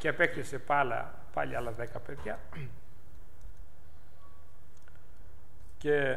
και απέκτησε πάλι άλλα 10 παιδιά. Και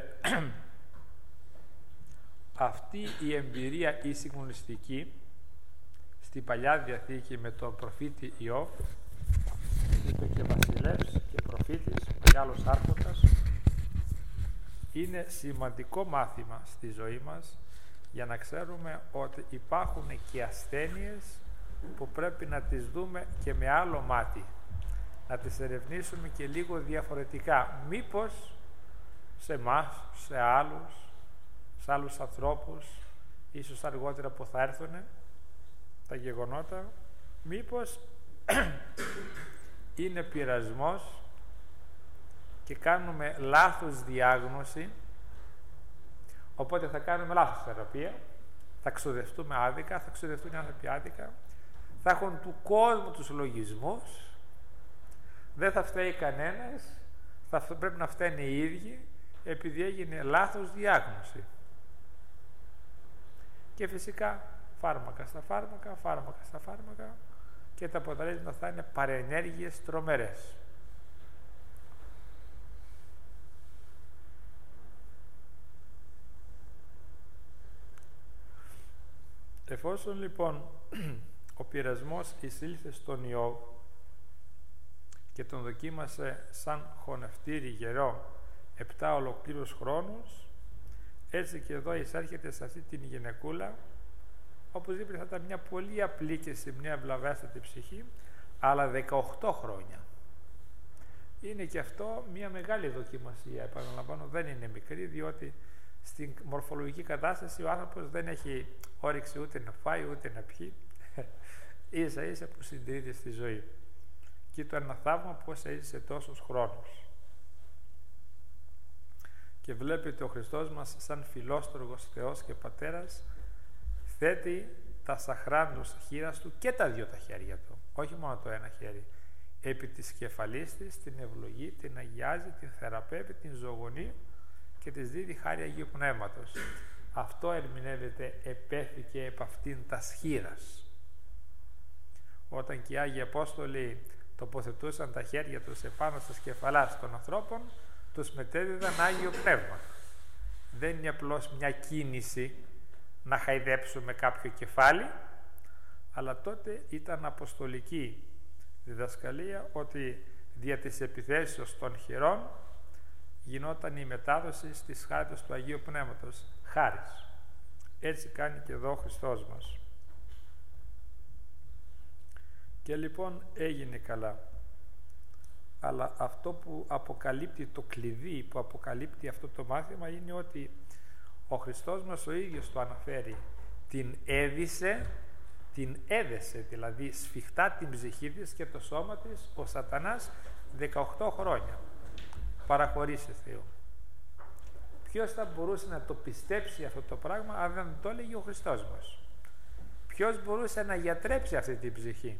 αυτή η εμπειρία η συγκλονιστική στην Παλιά Διαθήκη με τον προφήτη Ιώβ, είπε και βασιλεύς και προφήτης, μεγάλος άρχοντας, είναι σημαντικό μάθημα στη ζωή μας για να ξέρουμε ότι υπάρχουν και ασθένειες που πρέπει να τις δούμε και με άλλο μάτι, να τις ερευνήσουμε και λίγο διαφορετικά. Μήπως σε εμάς, σε άλλους ανθρώπους, ίσως αργότερα που θα έρθουν τα γεγονότα, μήπως είναι πειρασμός και κάνουμε λάθος διάγνωση, οπότε θα κάνουμε λάθος θεραπεία, θα ξοδευτούμε άδικα, θα ξοδευτούν οι άνθρωποι άδικα, θα έχουν του κόσμου τους λογισμούς, δεν θα φταίει κανένας, πρέπει να φταίνουν οι ίδιοι, επειδή έγινε λάθος διάγνωση. Και φυσικά φάρμακα στα φάρμακα και τα αποτελέσματα θα είναι παρενέργειες τρομερές. Εφόσον λοιπόν ο πειρασμός εισήλθε στον Ιώβ και τον δοκίμασε σαν χωνευτήρι γερό 7 ολοκλήρους χρόνους, έτσι και εδώ εισέρχεται σε αυτή την γυναικούλα, οπωσδήποτε θα ήταν μια πολύ απλή και σε μια ευλαβέστατη ψυχή, αλλά 18 χρόνια. Είναι και αυτό μια μεγάλη δοκιμασία, επαναλαμβάνω, δεν είναι μικρή, διότι στην μορφολογική κατάσταση ο άνθρωπος δεν έχει όρεξη ούτε να φάει ούτε να πιει, ίσα ίσα που συντηρείται στη ζωή. Και το ένα θαύμα πώς έζησε τόσους χρόνους. Και βλέπετε ο Χριστός μας σαν φιλόστοργος Θεός και Πατέρας θέτει τα σαχράντους χείλας του και τα δύο τα χέρια του, όχι μόνο το ένα χέρι, επί της κεφαλής της, την ευλογεί, την αγιάζει, την θεραπεύει, την ζωγονεί και της δίδει χάρη Αγίου Πνεύματος. Αυτό ερμηνεύεται επέθηκε επ' αυτήν τας χείρας. Όταν και οι Άγιοι Απόστολοι τοποθετούσαν τα χέρια τους επάνω στις κεφαλάς των ανθρώπων, τους μετέδιδαν Άγιο Πνεύμα. Δεν είναι απλώς μια κίνηση να χαϊδέψουμε κάποιο κεφάλι, αλλά τότε ήταν αποστολική διδασκαλία ότι δια της επιθέσεως των χειρών γινόταν η μετάδοση της χάριτος του Αγίου Πνεύματος. Χάρις. Έτσι κάνει και εδώ ο Χριστός μας. Και λοιπόν έγινε καλά. Αλλά αυτό που αποκαλύπτει το κλειδί, που αποκαλύπτει αυτό το μάθημα, είναι ότι ο Χριστός μας ο ίδιος το αναφέρει. Την έδεσε, δηλαδή σφιχτά την ψυχή της και το σώμα της ο Σατανάς 18 χρόνια. Παραχωρήσε Θεό. Ποιος θα μπορούσε να το πιστέψει αυτό το πράγμα αν δεν το έλεγε ο Χριστός μας? Ποιος μπορούσε να γιατρέψει αυτή την ψυχή?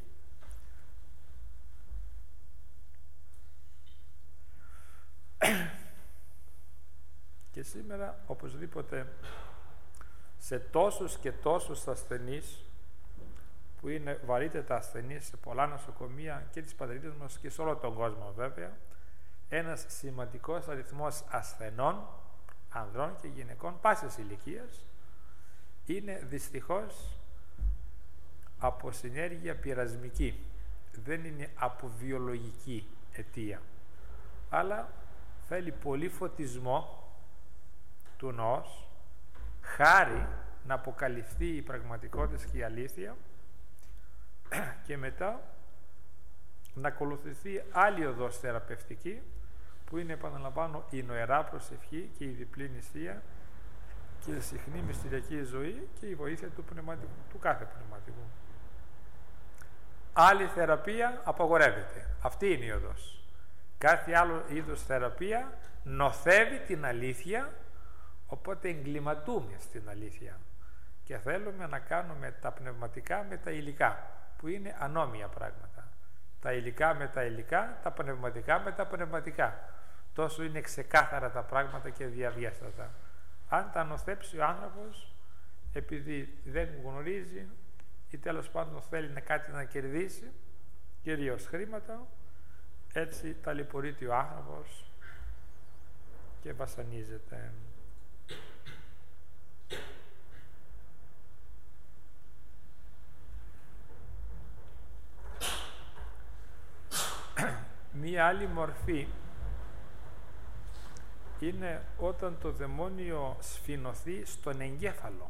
Και σήμερα οπωσδήποτε σε τόσους και τόσους ασθενείς που είναι βαρύτατα ασθενείς σε πολλά νοσοκομεία και της πατρίδας μας και σε όλο τον κόσμο βέβαια, ένας σημαντικός αριθμός ασθενών, ανδρών και γυναικών πάσης ηλικίας, είναι δυστυχώς από συνέργεια πειρασμική. Δεν είναι από βιολογική αιτία, αλλά θέλει πολύ φωτισμό του νοός, χάρη να αποκαλυφθεί η πραγματικότητα και η αλήθεια και μετά να ακολουθηθεί άλλη οδός θεραπευτική που είναι, επαναλαμβάνω, η νοερά προσευχή και η διπλή νηστεία και η συχνή μυστηριακή ζωή και η βοήθεια του πνευματικού, του κάθε πνευματικού. Άλλη θεραπεία απαγορεύεται. Αυτή είναι η οδός. Κάθε άλλο είδος θεραπεία νοθεύει την αλήθεια, οπότε εγκληματούμε στην αλήθεια και θέλουμε να κάνουμε τα πνευματικά με τα υλικά, που είναι ανώμια πράγματα. Τα υλικά με τα υλικά, τα πνευματικά με τα πνευματικά. Τόσο είναι ξεκάθαρα τα πράγματα και διαβιέστατα. Αν τα νοθέψει ο άνθρωπος, επειδή δεν γνωρίζει ή τέλος πάντων θέλει κάτι να κερδίσει, κυρίως χρήματα, έτσι ταλαιπωρείται ο άνθρωπος και βασανίζεται. Μία άλλη μορφή είναι όταν το δαιμόνιο σφινωθεί στον εγκέφαλο,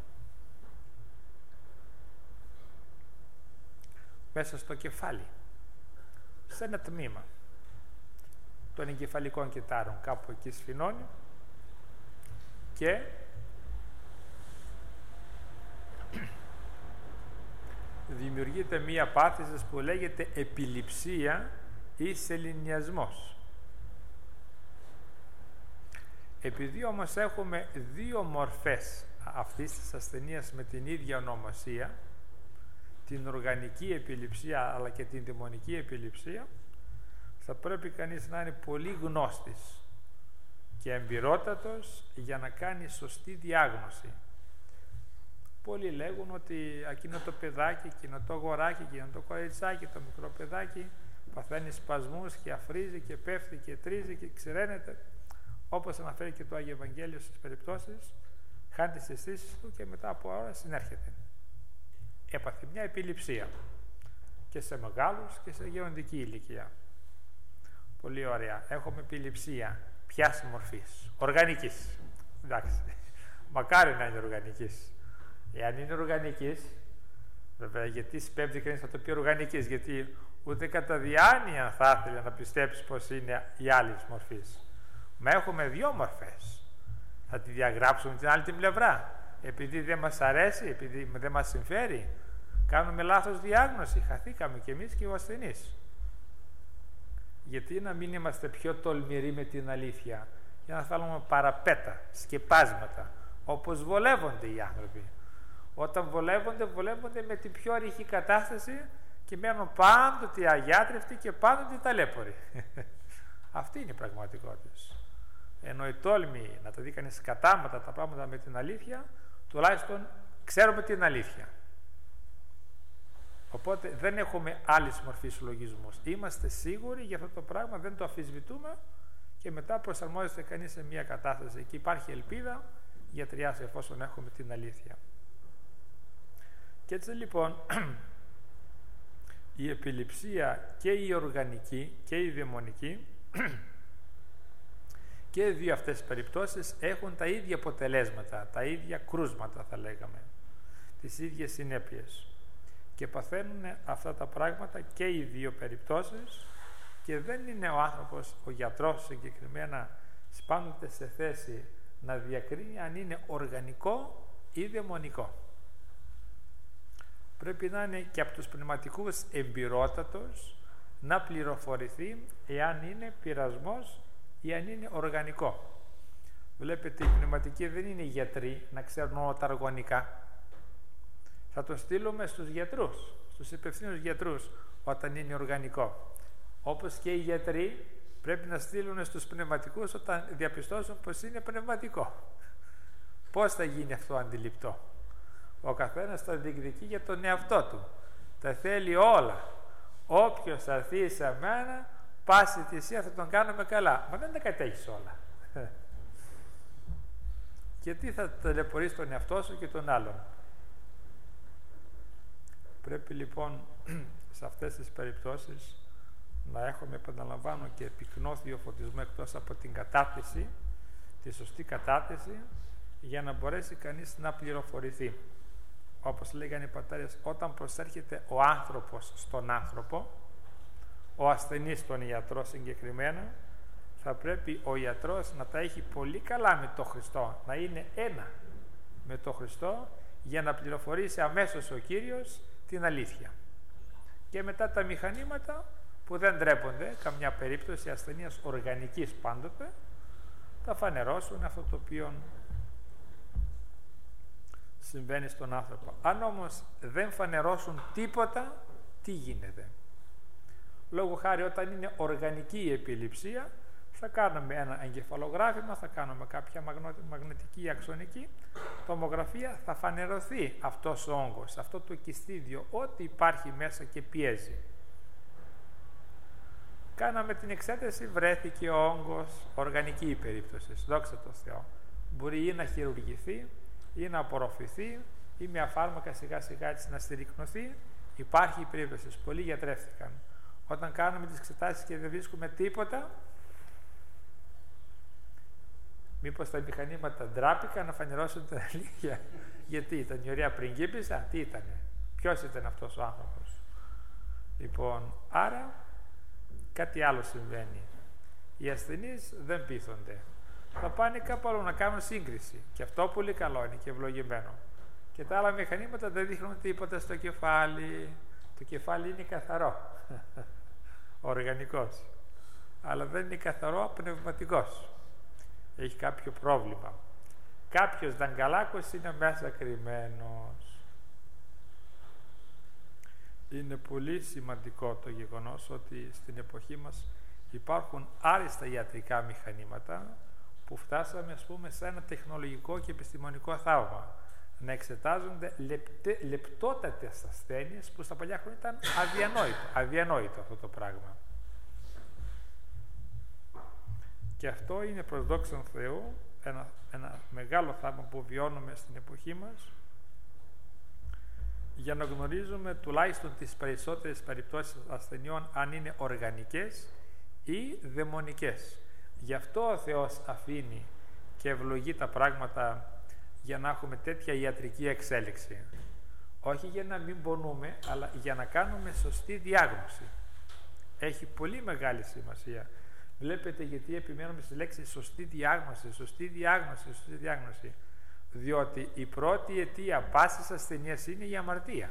μέσα στο κεφάλι, σε ένα τμήμα των εγκεφαλικών κυττάρων, κάπου εκεί σφινώνει και δημιουργείται μία πάθηση που λέγεται επιληψία ή σεληνιασμός. Επειδή όμως έχουμε δύο μορφές αυτής της ασθενείας με την ίδια ονομασία, την οργανική επιληψία αλλά και την δαιμονική επιληψία, θα πρέπει κανείς να είναι πολύ γνώστης και εμπειρότατος για να κάνει σωστή διάγνωση. Πολλοί λέγουν ότι εκείνο το παιδάκι, εκείνο το αγοράκι, εκείνο το κοριτσάκι, το μικρό παιδάκι παθαίνει σπασμούς και αφρίζει και πέφτει και τρίζει και ξηραίνεται, όπως αναφέρει και το Άγιο Ευαγγέλιο στις περιπτώσεις, χάνει τις αισθήσεις του και μετά από ώρα συνέρχεται. Έπαθε μια επιληψία και σε μεγάλους και σε γεροντική ηλικία. Πολύ ωραία. Έχουμε επιληψία ποιας μορφής? Οργανικής. Εντάξει. Μακάρι να είναι οργανικής. Εάν είναι οργανικής, βέβαια, γιατί σπέβδει κανείς θα το πει οργανικής? Γιατί ούτε κατά διάνοια θα ήθελε να πιστέψει πως είναι η άλλη μορφής. Μα έχουμε δύο μορφές. Θα τη διαγράψουμε την άλλη την πλευρά. Επειδή δεν μας αρέσει, επειδή δεν μας συμφέρει, κάνουμε λάθος διάγνωση. Χαθήκαμε κι εμείς και ο ασθενής. Γιατί να μην είμαστε πιο τολμηροί με την αλήθεια, για να θέλουμε παραπέτα, σκεπάσματα, όπως βολεύονται οι άνθρωποι. Όταν βολεύονται με την πιο ρηχή κατάσταση και μένουν πάντοτε αγιάτρευτοι και πάντοτε ταλέποροι. Αυτή είναι η πραγματικότητα. Ενώ η τόλμη να τα δει κανείς κατάματα τα πράγματα με την αλήθεια, τουλάχιστον ξέρουμε την αλήθεια. Οπότε δεν έχουμε άλλη μορφή συλλογισμού. Είμαστε σίγουροι για αυτό το πράγμα, δεν το αμφισβητούμε και μετά προσαρμόζεται κανείς σε μια κατάσταση και υπάρχει ελπίδα γιατριάς εφόσον έχουμε την αλήθεια. Και έτσι λοιπόν η επιληψία και η οργανική και η δαιμονική και οι δύο αυτές τις περιπτώσεις έχουν τα ίδια αποτελέσματα, τα ίδια κρούσματα θα λέγαμε, τις ίδιες συνέπειες. Και παθαίνουν αυτά τα πράγματα και οι δύο περιπτώσεις και δεν είναι ο άνθρωπος, ο γιατρός συγκεκριμένα, σπάνονται σε θέση να διακρίνει αν είναι οργανικό ή δαιμονικό. Πρέπει να είναι και από τους πνευματικούς εμπειρότατος να πληροφορηθεί εάν είναι πειρασμός ή αν είναι οργανικό. Βλέπετε, οι πνευματικοί δεν είναι γιατροί να ξέρουν όλα τα αργωνικά. Θα το στείλουμε στους γιατρούς, στους υπευθύνους γιατρούς όταν είναι οργανικό. Όπως και οι γιατροί πρέπει να στείλουν στους πνευματικούς όταν διαπιστώσουν πως είναι πνευματικό. Πώς θα γίνει αυτό αντιληπτό? Ο καθένας τα διεκδικεί για τον εαυτό του. Τα θέλει όλα. Όποιος θα έρθει σε μένα, πάση θυσία θα τον κάνουμε καλά. Μα δεν τα κατέχεις όλα. Γιατί θα ταλαιπωρείς τον εαυτό σου και τον άλλον? Πρέπει λοιπόν σε αυτές τις περιπτώσεις να έχουμε, επαναλαμβάνω, και πυκνό θειοφωτισμό εκτός από την κατάθεση, τη σωστή κατάθεση, για να μπορέσει κανείς να πληροφορηθεί. Όπως λέγανε οι πατέρες, όταν προσέρχεται ο άνθρωπος στον άνθρωπο, ο ασθενής στον ιατρό συγκεκριμένα, θα πρέπει ο ιατρός να τα έχει πολύ καλά με τον Χριστό, να είναι ένα με τον Χριστό, για να πληροφορήσει αμέσως ο Κύριος την αλήθεια. Και μετά τα μηχανήματα που δεν ντρέπονται, καμιά περίπτωση ασθενείας οργανικής πάντοτε, θα φανερώσουν αυτό το οποίο συμβαίνει στον άνθρωπο. Αν όμως δεν φανερώσουν τίποτα, τι γίνεται? Λόγω χάρη, όταν είναι οργανική η επιληψία, θα κάνουμε ένα εγκεφαλογράφημα, θα κάνουμε κάποια μαγνητική αξονική τομογραφία, θα φανερωθεί αυτός ο όγκος, αυτό το κιστίδιο, ό,τι υπάρχει μέσα και πιέζει. Κάναμε την εξέταση, βρέθηκε ο όγκος, οργανική η περίπτωση, δόξα τω Θεώ. Μπορεί ή να χειρουργηθεί ή να απορροφηθεί ή με φάρμακα σιγά σιγά έτσι να στηρικνωθεί. Υπάρχει η περίπτωση, πολλοί γιατρεύτηκαν. Όταν κάνουμε τις εξετάσεις και δεν βρίσκουμε τίποτα, μήπως τα μηχανήματα ντράπηκαν να φανερώσουν την αλήθεια? Γιατί ήταν η ωραία πριγκίπισσα, τι ήτανε, ποιος ήταν αυτός ο άνθρωπος? Λοιπόν, άρα κάτι άλλο συμβαίνει. Οι ασθενείς δεν πείθονται. Θα πάνε κάπου άλλο να κάνουν σύγκριση. Και αυτό πολύ καλό είναι και ευλογημένο. Και τα άλλα μηχανήματα δεν δείχνουν τίποτα στο κεφάλι. Το κεφάλι είναι καθαρό. Οργανικός. Αλλά δεν είναι καθαρό πνευματικός. Έχει κάποιο πρόβλημα. Κάποιος δαγκαλάκος είναι μέσα κρυμμένος. Είναι πολύ σημαντικό το γεγονός ότι στην εποχή μας υπάρχουν άριστα ιατρικά μηχανήματα που φτάσαμε, ας πούμε, σε ένα τεχνολογικό και επιστημονικό θαύμα. Να εξετάζονται λεπτότατες ασθένειες που στα παλιά χρόνια ήταν αδιανόητο αυτό το πράγμα. Και αυτό είναι προς δόξαν Θεού ένα μεγάλο θαύμα που βιώνουμε στην εποχή μας, για να γνωρίζουμε τουλάχιστον τις περισσότερες περιπτώσεις ασθενειών αν είναι οργανικές ή δαιμονικές. Γι' αυτό ο Θεός αφήνει και ευλογεί τα πράγματα για να έχουμε τέτοια ιατρική εξέλιξη. Όχι για να μην πονούμε, αλλά για να κάνουμε σωστή διάγνωση. Έχει πολύ μεγάλη σημασία. Βλέπετε γιατί επιμένουμε στη λέξη σωστή διάγνωση, σωστή διάγνωση, σωστή διάγνωση. Διότι η πρώτη αιτία πάσης ασθενείας είναι η αμαρτία.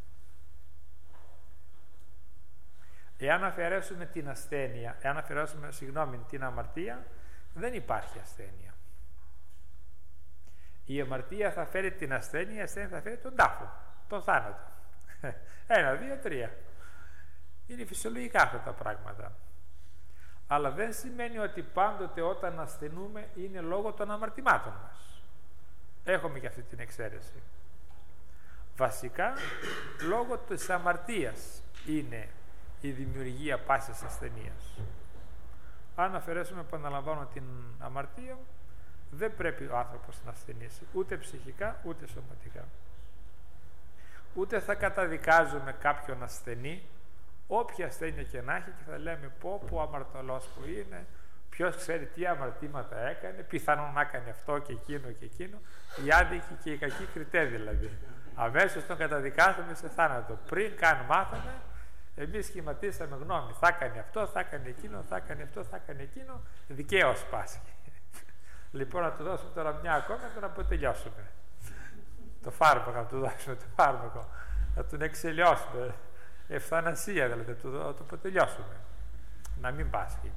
Εάν αφαιρέσουμε την ασθένεια, την αμαρτία, δεν υπάρχει ασθένεια. Η αμαρτία θα φέρει την ασθένεια, η ασθένεια θα φέρει τον τάφο, τον θάνατο. 1, 2, 3. Είναι φυσιολογικά αυτά τα πράγματα. Αλλά δεν σημαίνει ότι πάντοτε όταν ασθενούμε είναι λόγω των αμαρτημάτων μας. Έχουμε και αυτή την εξαίρεση. Βασικά, λόγω της αμαρτίας είναι η δημιουργία πάσης ασθενείας. Αν αφαιρέσουμε, επαναλαμβάνω, την αμαρτία, δεν πρέπει ο άνθρωπος να ασθενήσει, ούτε ψυχικά, ούτε σωματικά. Ούτε θα καταδικάζουμε κάποιον ασθενή, όποια ασθένεια και να έχει, και θα λέμε πω αμαρτωλός που είναι, ποιος ξέρει τι αμαρτήματα έκανε, πιθανόν να έκανε αυτό και εκείνο και εκείνο, οι άδικοι και οι κακοί κριτέ δηλαδή. Αμέσως τον καταδικάσαμε σε θάνατο. Πριν καν μάθαμε, εμείς σχηματίσαμε γνώμη. Θα έκανε αυτό, θα έκανε εκείνο, θα έκανε αυτό, θα έκανε εκείνο. Δικαίως πάσχει. Λοιπόν, να του δώσουμε τώρα μια ακόμα και να αποτελειώσουμε. Το φάρμακο, να του δώσουμε το φάρμακο. Να τον εξελιώσουμε. Ευθανασία δηλαδή, να το αποτελειώσουμε. Να μην πάσχει.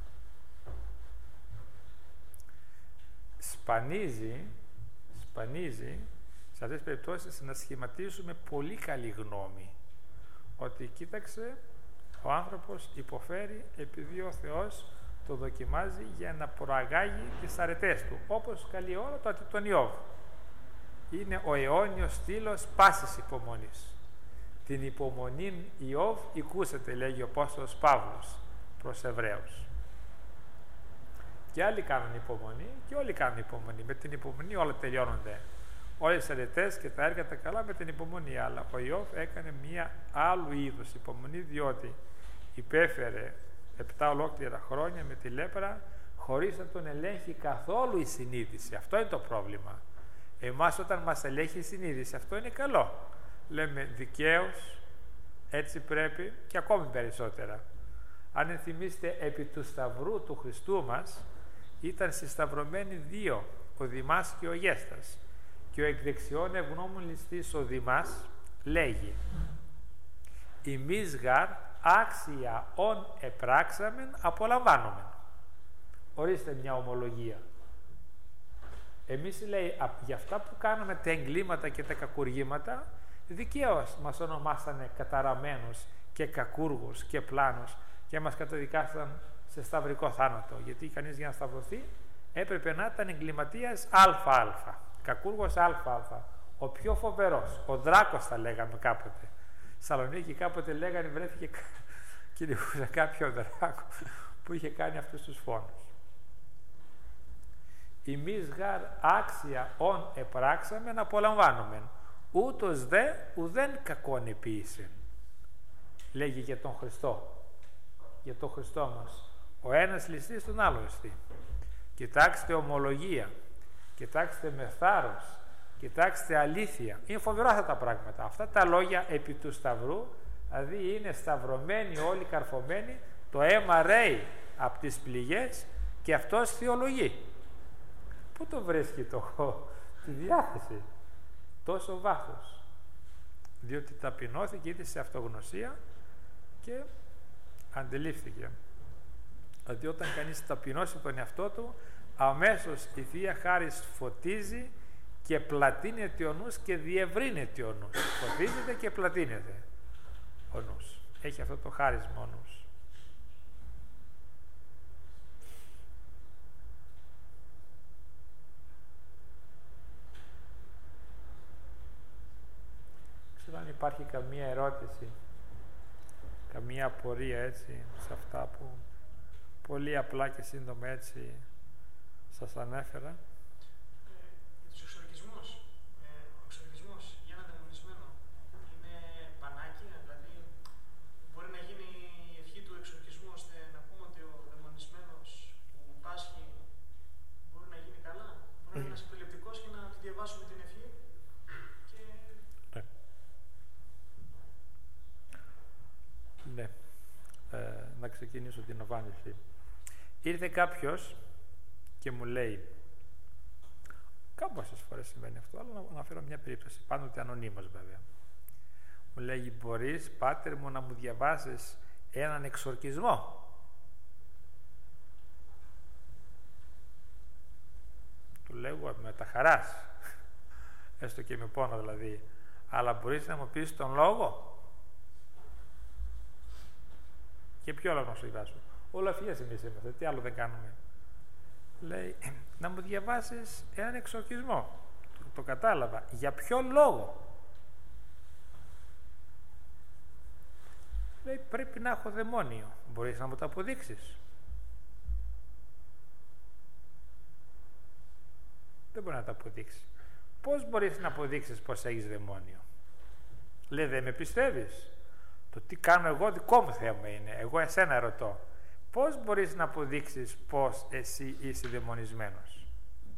Σπανίζει σε αυτές τις περιπτώσεις να σχηματίσουμε πολύ καλή γνώμη. Ότι κοίταξε, ο άνθρωπος υποφέρει επειδή ο Θεός το δοκιμάζει για να προαγάγει τις αρετές του. Όπως καλεί όλα τότε τον Ιώβ. Είναι ο αιώνιος στήλος πάσης υπομονής. Την υπομονήν Ιώβ οικούσατε, λέγει ο Απόστολος Παύλος προς Εβραίους. Και άλλοι κάνουν υπομονή και όλοι κάνουν υπομονή. Με την υπομονή όλα τελειώνονται. Όλες οι αρετές και τα έργα τα καλά με την υπομονή. Αλλά ο Ιώβ έκανε μία άλλου είδους υπομονή, διότι υπέφερε 7 ολόκληρα χρόνια με τη λέπρα χωρίς να τον ελέγχει καθόλου η συνείδηση. Αυτό είναι το πρόβλημα. Εμάς όταν μας ελέγχει η συνείδηση, αυτό είναι καλό. Λέμε δικαίως, έτσι πρέπει, και ακόμη περισσότερα. Αν ενθυμίστε, επί του Σταυρού του Χριστού μας ήταν συσταυρωμένοι 2, ο Δημάς και ο Γέστας. Και ο εκ δεξιών ευγνώμων ληστής ο Δημάς λέγει «Ημείς γαρ άξια ον επράξαμεν απολαμβάνομεν». Ορίστε μια ομολογία. Εμείς, λέει, για αυτά που κάναμε τα εγκλήματα και τα κακουργήματα, δικαίως μας ονομάσανε καταραμένους και κακούργους και πλάνους και μας καταδικάσαν σε σταυρικό θάνατο. Γιατί κανείς για να σταυρωθεί έπρεπε να ήταν εγκληματίας ΑΑ, κακούργος ΑΑ, ο πιο φοβερός, ο Δράκος θα λέγαμε κάποτε. Σαλονίκη κάποτε λέγανε βρέθηκε κυνηγούσα κάποιο δράκο που είχε κάνει αυτούς τους φόνους. Ημείς γαρ άξια ον επράξαμε να απολαμβάνομεν, ούτως δε ουδέν κακόν επίησεν. Λέγει για τον Χριστό, για τον Χριστό μας. Ο ένας ληστής τον άλλο ληστή. Κοιτάξτε ομολογία, κοιτάξτε με θάρρος, κοιτάξτε αλήθεια. Είναι φοβερά αυτά τα πράγματα. Αυτά τα λόγια επί του Σταυρού, δηλαδή είναι σταυρωμένοι όλοι καρφωμένοι, το αίμα ρέει από τις πληγές και αυτός θεολογεί. Πού το βρίσκει τη διάθεση, τόσο βάθος? Διότι ταπεινώθηκε, ήδη σε αυτογνωσία και αντιλήφθηκε ότι όταν κανείς ταπεινώσει τον εαυτό του, αμέσως η Θεία Χάρις φωτίζει και πλατείνεται ο νους και διευρύνεται ο νους. Φωτίζεται και πλατείνεται ο νους. Έχει αυτό το χάρισμα ο νους. Ξέρω αν υπάρχει καμία ερώτηση, καμία απορία έτσι σε αυτά που πολύ απλά και σύντομα έτσι σας ανέφερα. Για τους εξορκισμούς. Ο εξορκισμός για ένα δαιμονισμένο είναι πανάκια, δηλαδή μπορεί να γίνει η ευχή του εξορκισμού ώστε να πούμε ότι ο δαιμονισμένος που πάσχει μπορεί να γίνει καλά. Μπορεί να είναι ένας επιλεπτικός και να του διαβάσουμε την ευχή. Και... Ναι. Να ξεκινήσω την απάντηση. Ήρθε κάποιος και μου λέει, κάποιες φορές συμβαίνει αυτό, αλλά να αναφέρω μια περίπτωση, πάντοτε ανωνύμως βέβαια. Μου λέει, μπορείς πάτερ μου να μου διαβάσεις έναν εξορκισμό? Του λέω με τα χαράς, έστω και με πόνο δηλαδή, αλλά μπορείς να μου πεις τον λόγο? Και ποιο λόγο να σου διαβάσω? Όλα αφιές εμείς είμαστε, τι άλλο δεν κάνουμε. Λέει, να μου διαβάσεις έναν εξορκισμό. Το κατάλαβα. Για ποιο λόγο? Λέει, πρέπει να έχω δαιμόνιο. Μπορείς να μου το αποδείξεις? Δεν μπορεί να το αποδείξει. Πώς μπορείς να αποδείξεις πως έχεις δαιμόνιο? Λέει, δεν με πιστεύεις? Το τι κάνω εγώ δικό μου θέμα είναι. Εγώ εσένα ρωτώ. Πώς μπορείς να αποδείξεις πως εσύ είσαι δαιμονισμένος?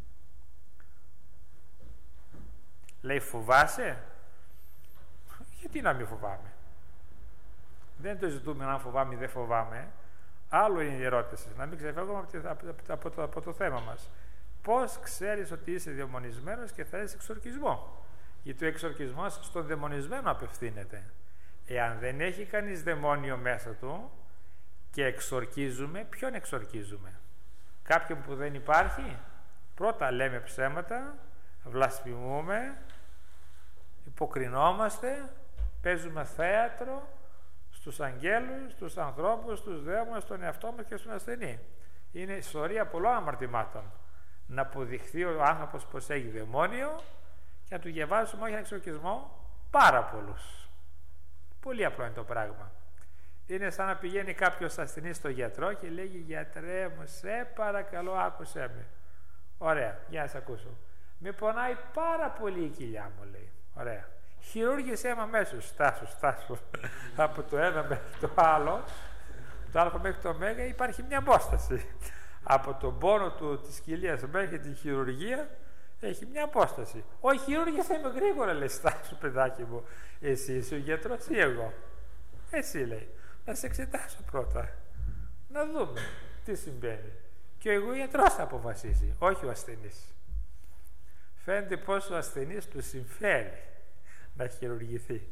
Λέει, φοβάσαι? Γιατί να μην φοβάμαι? Δεν το ζητούμε να φοβάμαι ή δεν φοβάμαι. Άλλο είναι η ερώτηση. Να μην ξεφεύγουμε από το θέμα μας. Πώς ξέρεις ότι είσαι δαιμονισμένος και θέλεις εξορκισμό? Γιατί ο εξορκισμός στον δαιμονισμένο απευθύνεται. Εάν δεν έχει κανείς δαιμόνιο μέσα του και εξορκίζουμε, ποιον εξορκίζουμε? Κάποιον που δεν υπάρχει? Πρώτα λέμε ψέματα, βλασφημούμε, υποκρινόμαστε, παίζουμε θέατρο στους αγγέλους, στους ανθρώπους, στους δαίμονες, στον εαυτό μας και στον ασθενή. Είναι ιστορία πολλών αμαρτημάτων. Να αποδειχθεί ο άνθρωπος πως έχει δαιμόνιο και να του διαβάσουμε όχι ένα εξορκισμό, πάρα πολλούς. Πολύ απλό είναι το πράγμα. Είναι σαν να πηγαίνει κάποιος ασθενής στο γιατρό και λέγει, γιατρέ μου, σε παρακαλώ άκουσέ με. Ωραία, για να σε ακούσω. Με πονάει πάρα πολύ η κοιλιά μου, λέει. Ωραία. Χειρούργησέ με αμέσως. Στάσου. Από το ένα μέχρι το άλλο, το α μέχρι το μέγα υπάρχει μια απόσταση. Από τον πόνο της κοιλίας μέχρι τη χειρουργία έχει μια απόσταση. Όχι, χειρούργησέ με γρήγορα, λέει. Στάσου, παιδάκι μου. Εσύ είσαι ο γιατρός ή εγώ? Εσύ, λέει. Να σε εξετάσω πρώτα. Να δούμε τι συμβαίνει. Και εγώ γιατρός θα αποφασίσει, όχι ο ασθενής. Φαίνεται πως ο ασθενής του συμφέρει να χειρουργηθεί.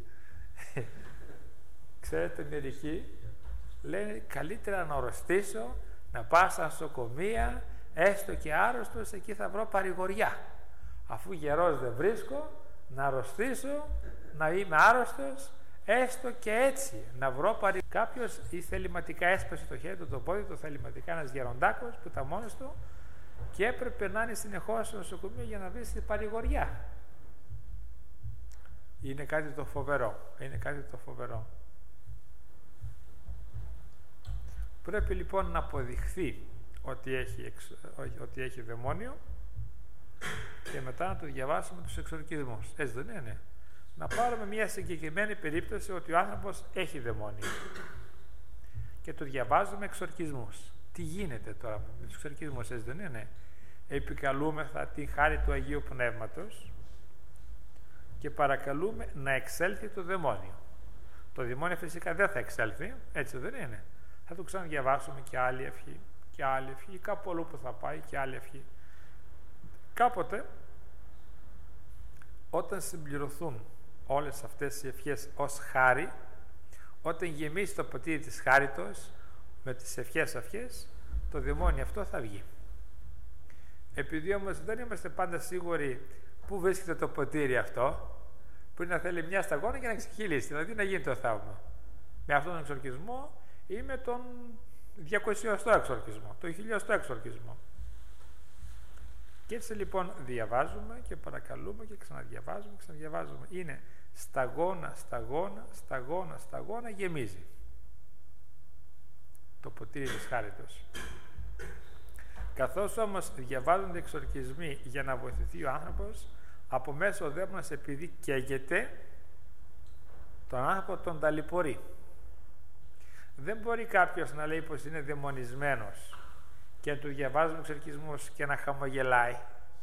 Ξέρετε, μερικοί λένε καλύτερα να αρρωστήσω, να πάω στα νοσοκομεία, έστω και άρρωστος, εκεί θα βρω παρηγοριά. Αφού γερός δεν βρίσκω, να αρρωστήσω, να είμαι άρρωστος, έστω και έτσι να βρω παρηγοριά. Κάποιος ή θεληματικά έσπασε το χέρι του, το πόδι του, θεληματικά ένας γεροντάκος που ήταν μόνος του και έπρεπε να είναι συνεχώς στο νοσοκομείο για να βρει την παρηγοριά. Είναι κάτι το φοβερό. Είναι κάτι το φοβερό. Πρέπει λοιπόν να αποδειχθεί ότι έχει δαιμόνιο και μετά να του διαβάσουμε τους εξορκισμούς. Έτσι δεν είναι? Να πάρουμε μια συγκεκριμένη περίπτωση ότι ο άνθρωπος έχει δαιμόνιο και του διαβάζουμε εξορκισμούς. Τι γίνεται τώρα με τους εξορκισμούς? Έτσι δεν είναι? Επικαλούμεθα τη χάρη του Αγίου Πνεύματος και παρακαλούμε να εξέλθει το δαιμόνιο. Το δαιμόνιο φυσικά δεν θα εξέλθει, έτσι δεν είναι? Θα του ξαναδιαβάσουμε και άλλη ευχή και άλλη ευχή, ή κάπου αλλού που θα πάει και άλλη ευχή. Κάποτε, όταν συμπληρωθούν όλες αυτές οι ευχές ως χάρη, όταν γεμίσει το ποτήρι της χάριτος με τις ευχές αυτές, το δαιμόνιο αυτό θα βγει. Επειδή όμως δεν είμαστε πάντα σίγουροι πού βρίσκεται το ποτήρι αυτό, μπορεί να θέλει μια σταγόνα και να ξεχυλήσει, δηλαδή να γίνει το θαύμα. Με αυτόν τον εξορκισμό ή με τον 200ο εξορκισμό, το 1000ο εξορκισμό. Και έτσι λοιπόν διαβάζουμε και παρακαλούμε και ξαναδιαβάζουμε. Είναι σταγόνα γεμίζει το ποτήρι της χάριτος. Καθώς όμως διαβάζονται εξορκισμοί για να βοηθηθεί ο άνθρωπος, από μέσα ο δαίμονας, επειδή καίγεται, τον άνθρωπο τον ταλαιπωρεί. Δεν μπορεί κάποιος να λέει πως είναι δαιμονισμένος και να του διαβάζουμε εξορκισμούς και να χαμογελάει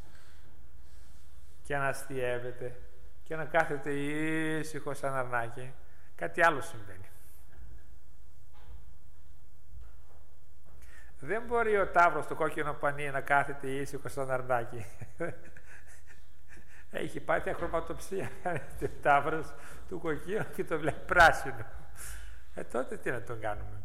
και να αστιεύεται και να κάθεται ήσυχο σαν αρνάκι. Κάτι άλλο συμβαίνει. Δεν μπορεί ο ταύρος στο κόκκινο πανί να κάθεται ήσυχο σαν αρνάκι. Έχει πάθει αχρωματοψία ο ταύρος του κοκκίνου και το βλέπει πράσινο. Τότε τι να τον κάνουμε?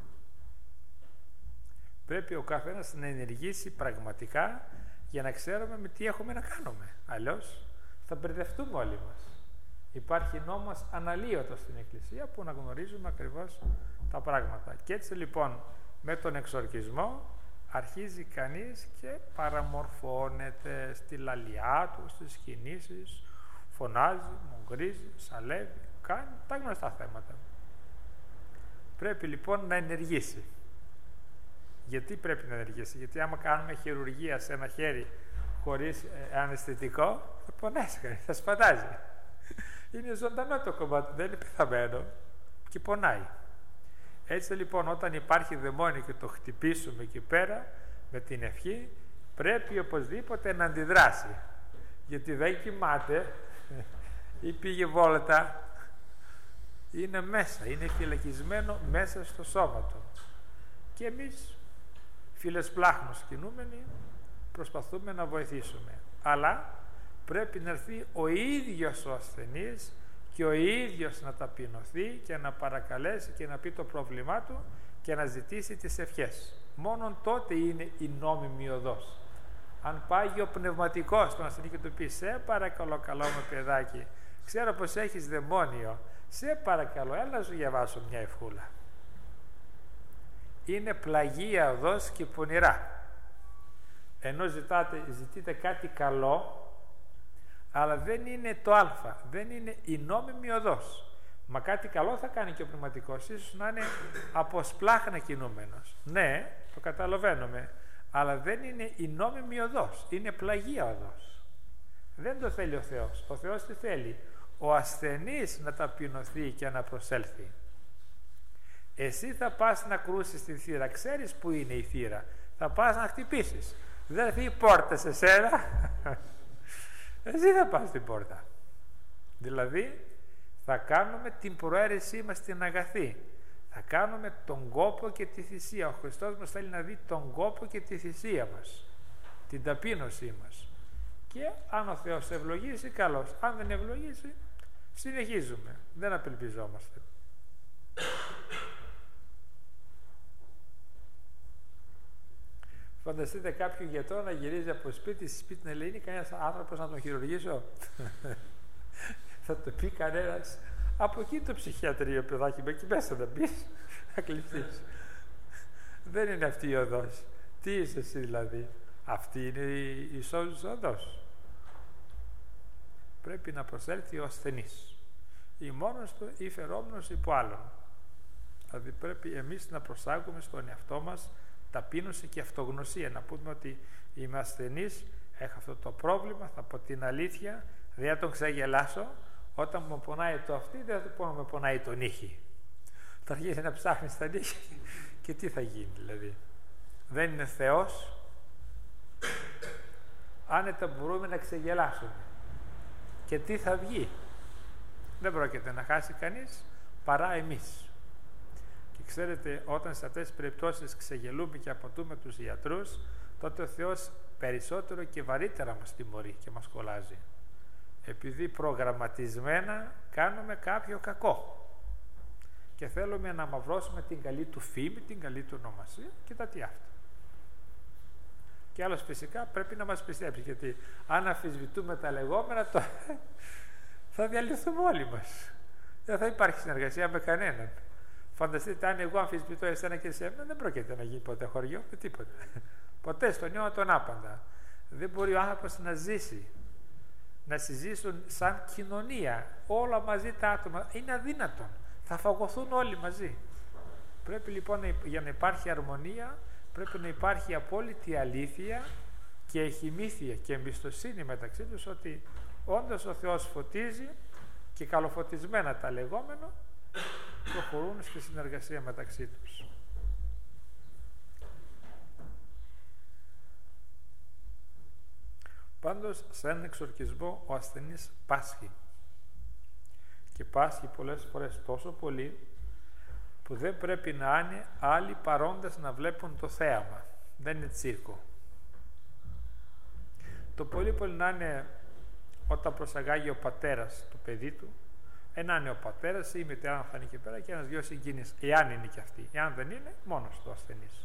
Πρέπει ο καθένας να ενεργήσει πραγματικά για να ξέρουμε με τι έχουμε να κάνουμε. Αλλιώς θα μπερδευτούμε όλοι μας. Υπάρχει νόμος αναλύωτος στην Εκκλησία που να γνωρίζουμε ακριβώς τα πράγματα. Και έτσι λοιπόν με τον εξορκισμό αρχίζει κανείς και παραμορφώνεται στη λαλιά του, στις κινήσεις, φωνάζει, μογρίζει, σαλεύει, κάνει τα γνωστά θέματα. Πρέπει λοιπόν να ενεργήσει. Γιατί πρέπει να ενεργήσει? Γιατί άμα κάνουμε χειρουργία σε ένα χέρι χωρίς αναισθητικό, θα πονέσει κανείς, θα σπατάζει. Είναι ζωντανό το κομμάτι, δεν είναι πεθαμένο και πονάει. Έτσι λοιπόν όταν υπάρχει δαιμόνιο και το χτυπήσουμε εκεί πέρα με την ευχή, πρέπει οπωσδήποτε να αντιδράσει. Γιατί δεν κοιμάται ή πήγε βόλτα, είναι μέσα, είναι φυλακισμένο μέσα στο σώμα του. Και εμείς, φίλες πλάχνους κινούμενοι, προσπαθούμε να βοηθήσουμε. Αλλά πρέπει να έρθει ο ίδιος ο ασθενής και ο ίδιος να ταπεινωθεί και να παρακαλέσει και να πει το πρόβλημά του και να ζητήσει τις ευχές. Μόνον τότε είναι η νόμιμη οδός. Αν πάει ο πνευματικός στον ασθενή και του πει «Σε παρακαλώ καλό μου παιδάκι, ξέρω πως έχεις δαιμόνιο, σε παρακαλώ έλα να σου διαβάσω μια ευχούλα». Είναι πλαγία οδός και πονηρά. Ενώ ζητείτε κάτι καλό, αλλά δεν είναι το α, δεν είναι η νόμιμη οδός. Μα κάτι καλό θα κάνει και ο πνευματικός, ίσως να είναι από σπλάχνα κινούμενος. Ναι, το καταλαβαίνουμε, αλλά δεν είναι η νόμιμη οδός, είναι πλαγία οδός. Δεν το θέλει ο Θεός. Ο Θεός τι θέλει? Ο ασθενής να ταπεινωθεί και να προσέλθει. Εσύ θα πας να κρούσεις την θύρα, ξέρεις που είναι η θύρα, θα πας να χτυπήσεις. Δεν θα έρθει η πόρτα σε σένα, εσύ θα πας στην πόρτα. Δηλαδή θα κάνουμε την προαίρεσή μας την αγαθή, θα κάνουμε τον κόπο και τη θυσία. Ο Χριστός μας θέλει να δει τον κόπο και τη θυσία μας, την ταπείνωσή μας. Και αν ο Θεός ευλογήσει, καλώς. Αν δεν ευλογήσει, συνεχίζουμε, δεν απελπιζόμαστε. Φανταστείτε κάποιον γιατρό να γυρίζει από σπίτι να λέει: είναι κανένας άνθρωπος να τον χειρουργήσω? Θα το πει κανένας? Από εκεί το ψυχιατρίο, παιδάκι, με εκεί μέσα να μπεις, να κλειφθείς. Δεν είναι αυτή η οδός. Τι είσαι εσύ δηλαδή? Αυτή είναι η σώζουσα οδός. Πρέπει να προσέλθει ο ασθενής, ή μόνος του ή φερόμενος υπό άλλον. Δηλαδή πρέπει εμείς να προσάγουμε στον εαυτό μας ταπείνωση και αυτογνωσία, να πούμε ότι είμαι ασθενής, έχω αυτό το πρόβλημα, θα πω την αλήθεια, δεν θα τον ξεγελάσω, όταν μου πονάει το αυτί δεν θα του πω να με πονάει το νύχι. Θα αρχίσει να ψάχνεις τα νύχια και τι θα γίνει δηλαδή. Δεν είναι Θεός, άνετα μπορούμε να ξεγελάσουμε. Και τι θα βγει. Δεν πρόκειται να χάσει κανείς παρά εμείς. Και ξέρετε, όταν σε αυτές τις περιπτώσεις ξεγελούμε και αποτούμε τους ιατρούς, τότε ο Θεός περισσότερο και βαρύτερα μας τιμωρεί και μας κολλάζει. Επειδή προγραμματισμένα κάνουμε κάποιο κακό και θέλουμε να αμαυρώσουμε την καλή του φήμη, την καλή του ονομασία και τα τι αυτά. Και άλλος φυσικά πρέπει να μας πιστέψει, γιατί αν αμφισβητούμε τα λεγόμενα θα διαλυθούμε όλοι μας. Δεν θα υπάρχει συνεργασία με κανέναν. Φανταστείτε, αν εγώ αμφισβητώ εσένα και εσένα, δεν πρόκειται να γίνει ποτέ χωριό με τίποτα. Ποτέ στον αιώνα τον άπαντα. Δεν μπορεί ο άνθρωπος να ζήσει, να συζήσουν σαν κοινωνία όλα μαζί τα άτομα. Είναι αδύνατον. Θα φαγωθούν όλοι μαζί. Πρέπει λοιπόν, για να υπάρχει αρμονία, πρέπει να υπάρχει απόλυτη αλήθεια και εχημήθεια και εμπιστοσύνη μεταξύ τους ότι όντως ο Θεός φωτίζει και καλοφωτισμένα τα λεγόμενα προχωρούν στη συνεργασία μεταξύ τους. Πάντως, σε έναν εξορκισμό ο ασθενής πάσχει. Και πάσχει πολλές φορές τόσο πολύ που δεν πρέπει να είναι άλλοι παρόντες να βλέπουν το θέαμα. Δεν είναι τσίρκο. Το πολύ πολύ να είναι όταν προσαγάγει ο πατέρας το παιδί του, να είναι ο πατέρας ή η μητέρα να φανεί εκεί πέρα και ένας δυο συγκίνης, εάν είναι και αυτή. Εάν δεν είναι, μόνος του ασθενής.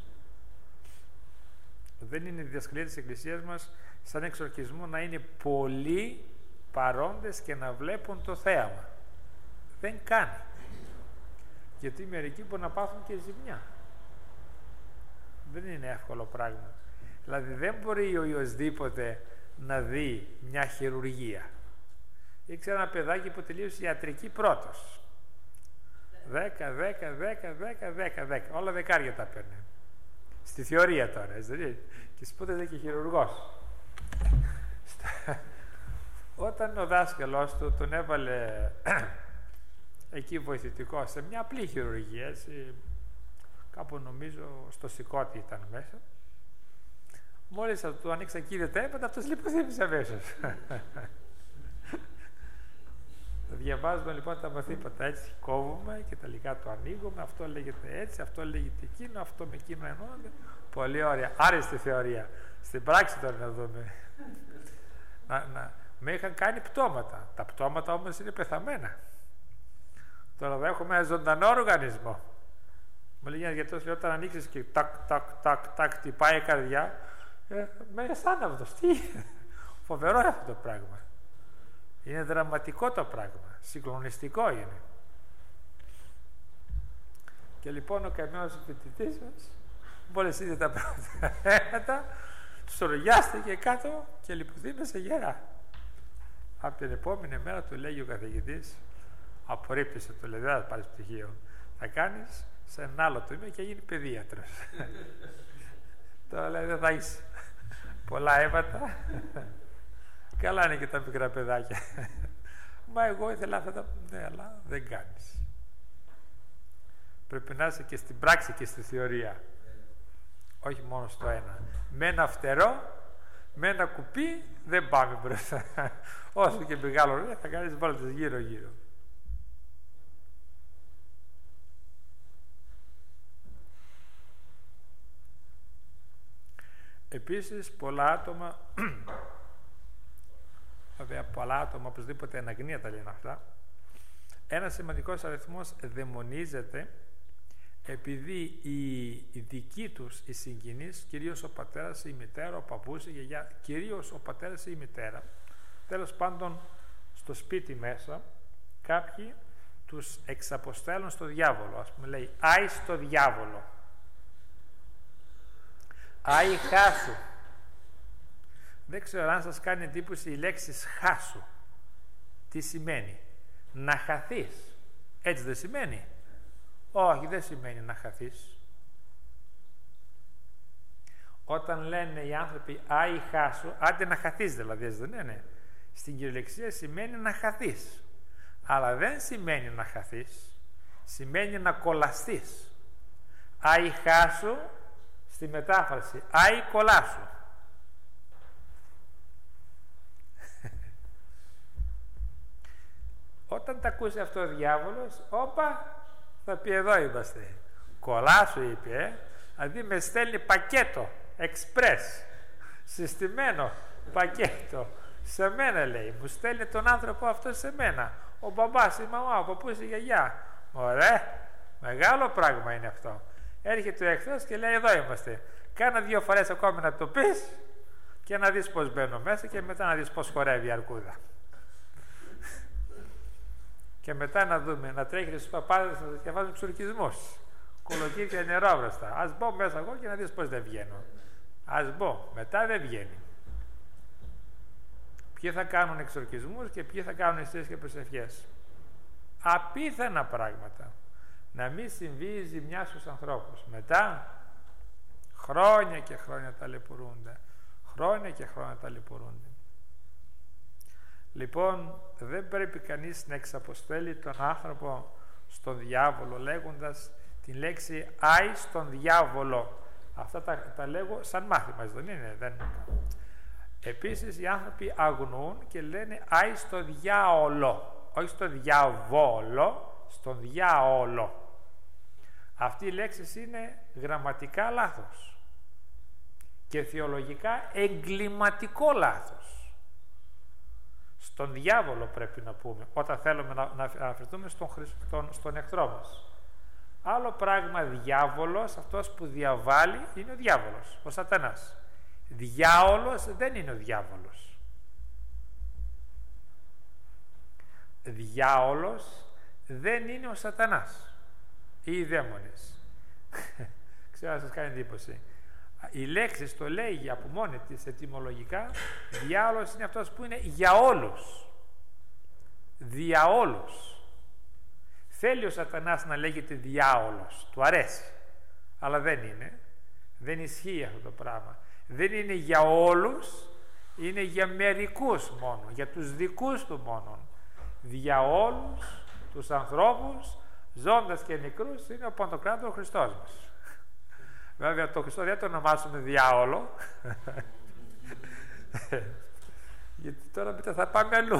Δεν είναι η διδασκαλία της Εκκλησίας μας σαν εξορκισμό να είναι πολλοί παρόντες και να βλέπουν το θέαμα. Δεν κάνει. Γιατί μερικοί μπορεί να πάθουν και ζημιά. Δεν είναι εύκολο πράγμα. Δηλαδή δεν μπορεί ο οποιοσδήποτε να δει μια χειρουργία. Ήξερα ένα παιδάκι που τελείωσε ιατρική πρώτος. 10. Όλα δεκάρια τα παίρνε. Στη θεωρία τώρα, έτσι. Και σπούδαζε δεν και χειρουργός. Όταν ο δάσκαλος του τον έβαλε εκεί βοηθητικό σε μια απλή χειρουργία, έτσι, κάπου νομίζω στο σηκώτη ήταν μέσα, μόλις θα του ανοίξα κύριε τα αίματα, αυτός λιποθύμησε αμέσως. Διαβάζουμε λοιπόν τα μαθήματα έτσι, κόβουμε και τελικά το ανοίγουμε, αυτό λέγεται έτσι, αυτό λέγεται εκείνο, αυτό με εκείνο εννοείται. Πολύ ωραία, άριστη θεωρία. Στην πράξη τώρα να δούμε. Με είχαν κάνει πτώματα. Τα πτώματα όμως είναι πεθαμένα. Τώρα δεν έχουμε ένα ζωντανό οργανισμό. Μου λέει γιατί όταν ανοίξεις και τάκ χτυπάει η καρδιά, με θάνατος. Τι, φοβερό αυτό το πράγμα. Είναι δραματικό το πράγμα, συγκλονιστικό είναι. Και λοιπόν ο καημένος φοιτητής μας, μόλις είδε τα πράγματα, στρογιάστηκε κάτω και λιποθύμησε γερά. Από την επόμενη μέρα του λέγει ο καθηγητής, απορρίπτησε, του λέει, δεν θα πάρεις πτυχίο. Θα κάνεις σε ένα άλλο τμήμα και γίνει παιδίατρος. Τώρα λέει, δεν θα είσαι. Πολλά αίματα. Καλά είναι και τα μικρά παιδάκια. Μα εγώ ήθελα αυτά τα... Ναι, αλλά δεν κάνεις. Πρέπει να είσαι και στην πράξη και στη θεωρία. Όχι μόνο στο ένα. Με ένα φτερό, με ένα κουπί, δεν πάμε μπροστά. Όσο και μεγάλο θα κάνεις βόλτες γύρω-γύρω. Επίσης, πολλά άτομα... Βέβαια, πολλά άτομα οπωσδήποτε εν αγνία τα λένε αυτά. Ένας σημαντικός αριθμός δαιμονίζεται επειδή οι δικοί τους οι συγγενείς, κυρίως ο πατέρας, η μητέρα, ο παππούς, η γιαγιά, κυρίως ο πατέρας ή η μητέρα, τέλος πάντων στο σπίτι μέσα, κάποιοι τους εξαποστέλουν στο διάβολο. Ας πούμε λέει, άι στο διάβολο, άι χάσου. Δεν ξέρω αν σας κάνει εντύπωση η λέξη χάσου. Τι σημαίνει? Να χαθείς. Έτσι δεν σημαίνει? Όχι, δεν σημαίνει να χαθείς. Όταν λένε οι άνθρωποι «άι χάσου», άντε να χαθείς δηλαδή, δεν είναι. Στην κυριολεξία σημαίνει να χαθείς. Αλλά δεν σημαίνει να χαθείς. Σημαίνει να κολλαστείς. «Άι χάσου», στη μετάφραση «άι κολλάσου». Όταν τα ακούσει αυτό ο διάβολος, όπα, θα πει εδώ είμαστε. Κολλάσου, είπε, δηλαδή με στέλνει πακέτο, εξπρές, συστημένο πακέτο. Σε μένα, λέει, μου στέλνει τον άνθρωπο αυτό σε μένα. Ο μπαμπάς, η μαμά, ο παππούς, η γιαγιά. Ωραία, μεγάλο πράγμα είναι αυτό. Έρχεται ο εχθρός και λέει εδώ είμαστε. Κάνα 2 φορές ακόμη να το πεις και να δεις πως μπαίνω μέσα και μετά να δεις πως χορεύει η αρκούδα. Και μετά να δούμε, να τρέχετε στους παπάδες να διαβάζουν εξορκισμούς. Κολοκύθια νερόβραστα. Ας μπω μέσα εγώ και να δεις πως δεν βγαίνω. Ας μπω, μετά δεν βγαίνει. Ποιοι θα κάνουν εξορκισμούς και ποιοι θα κάνουν αισθήσεις και προσευχές. Απίθανα πράγματα. Να μην συμβεί η ζημιά στους ανθρώπους. Μετά, χρόνια και χρόνια ταλαιπωρούνται. Χρόνια και χρόνια ταλαιπωρούνται. Λοιπόν, δεν πρέπει κανείς να εξαποστέλει τον άνθρωπο στον διάβολο λέγοντας την λέξη «άι στον διάβολο». Αυτά τα λέγω σαν μάθημα, δεν είναι. Δεν. Επίσης οι άνθρωποι αγνοούν και λένε «άι στο διάολο», όχι στο διαβόλο, στον διάολο. Αυτή η λέξη είναι γραμματικά λάθος και θεολογικά εγκληματικό λάθος. Στον διάβολο πρέπει να πούμε όταν θέλουμε να αναφερθούμε στον εχθρό μας. Άλλο πράγμα διάβολος, αυτός που διαβάλει, είναι ο διάβολος, ο σατανάς. Διάολος δεν είναι ο διάβολος. Διάολος δεν είναι ο σατανάς ή οι δαίμονες. Ξέρω να σας κάνει εντύπωση. Η λέξη το λέγει από μόνη της ετυμολογικά. Διάολος είναι αυτός που είναι για όλους. Δια όλους. Θέλει ο σατανάς να λέγεται διάολος. Του αρέσει. Αλλά δεν είναι. Δεν ισχύει αυτό το πράγμα. Δεν είναι για όλους. Είναι για μερικούς μόνο. Για τους δικούς του μόνο. Για όλους τους ανθρώπους, ζώντας και νεκρούς, είναι ο Παντοκράτορ Χριστός μας. Βέβαια το Χριστό δεν το ονομάσουμε διάολο. Γιατί τώρα μετά θα πάμε αλλού.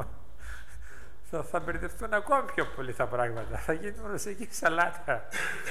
Θα μπερδευτούν ακόμη πιο πολύ τα πράγματα. Θα γίνει προσευχή σαλάτα.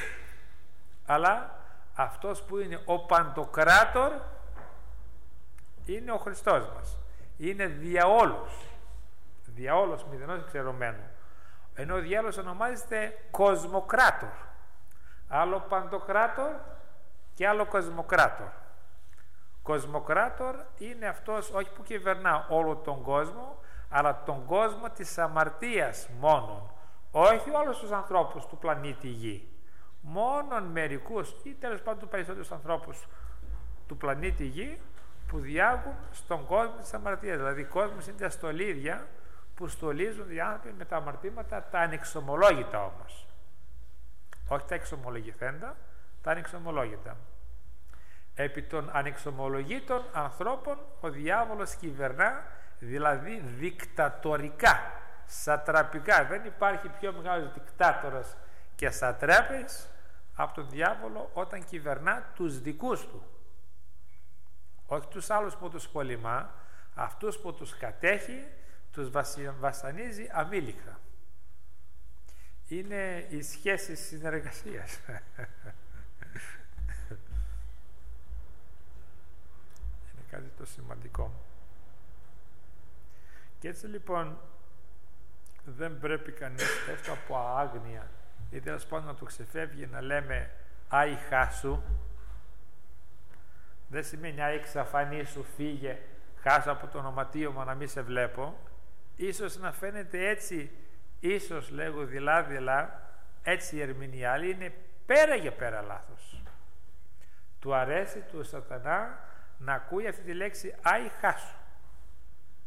Αλλά αυτός που είναι ο Παντοκράτορ είναι ο Χριστός μας. Είναι δια όλους. Δια όλους μηδενός εξαιρωμένου. Ενώ ο διάολος ονομάζεται Κοσμοκράτορ. Άλλο Παντοκράτορ και άλλο Κοσμοκράτορ. Κοσμοκράτορ είναι αυτός όχι που κυβερνά όλο τον κόσμο, αλλά τον κόσμο της αμαρτίας μόνον. Όχι όλους τους ανθρώπους του πλανήτη Γη. Μόνον μερικούς ή τέλος πάντων τους περισσότερους ανθρώπους του πλανήτη Γη που διάγουν στον κόσμο της αμαρτίας. Δηλαδή κόσμος είναι τα στολίδια που στολίζουν οι άνθρωποι με τα αμαρτήματα τα ανεξομολόγητα όμως. Όχι τα εξομολογηθέντα, τα ανεξομολόγητα. Επί των ανεξομολογήτων ανθρώπων ο διάβολος κυβερνά, δηλαδή δικτατορικά, σατραπικά. Δεν υπάρχει πιο μεγάλος δικτάτορας και σατράπης από τον διάβολο όταν κυβερνά τους δικούς του. Όχι τους άλλους που τους πολεμά, αυτούς που τους κατέχει, τους βασανίζει αμήλικτα. Είναι οι σχέσεις συνεργασίας. Είναι κάτι το σημαντικό. Και έτσι λοιπόν δεν πρέπει κανείς έστω από άγνοια ή τέλος πάντων να του ξεφεύγει να λέμε «άι χάσου». Δεν σημαίνει «άι εξαφανίσου, φύγε, χάσω από το ονοματίο μου να μην σε βλέπω». Ίσως να φαίνεται έτσι, ίσως λέγω δειλά-δειλά, έτσι η ερμηνεία, αλλά είναι πέρα για πέρα λάθος. Του αρέσει του σατανά να ακούει αυτή τη λέξη «άι χάσου».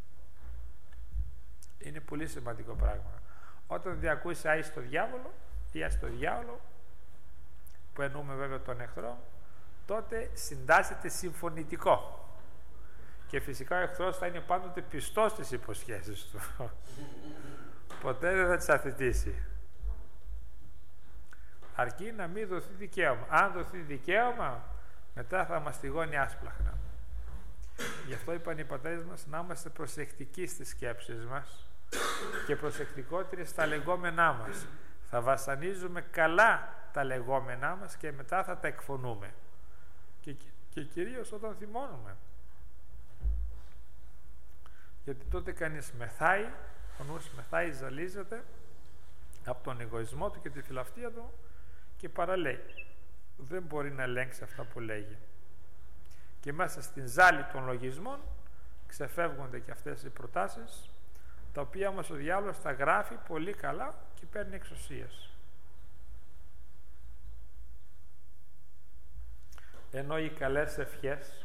Είναι πολύ σημαντικό πράγμα. Όταν διακούσει «άι» στο διάβολο, ή στο διάολο, που εννοούμε βέβαια τον εχθρό, τότε συντάσσεται συμφωνητικό. Και φυσικά ο εχθρός θα είναι πάντοτε πιστός στις υποσχέσεις του. Ποτέ δεν θα τις αθετήσει. Αρκεί να μην δοθεί δικαίωμα. Αν δοθεί δικαίωμα, μετά θα μαστιγώνει άσπλαχνα. Γι' αυτό είπαν οι πατέρες μας να είμαστε προσεκτικοί στις σκέψεις μας και προσεκτικότεροι στα λεγόμενά μας. Θα βασανίζουμε καλά τα λεγόμενά μας και μετά θα τα εκφωνούμε. Και κυρίως όταν θυμώνουμε. Γιατί τότε κανείς μεθάει, ο νους μεθάει, ζαλίζεται από τον εγωισμό του και τη φιλαυτία του και παραλέει. Δεν μπορεί να ελέγξει αυτά που λέγει. Και μέσα στην ζάλη των λογισμών ξεφεύγονται και αυτές οι προτάσεις, τα οποία όμως ο διάολος τα γράφει πολύ καλά και παίρνει εξουσίες. Ενώ οι καλές ευχές,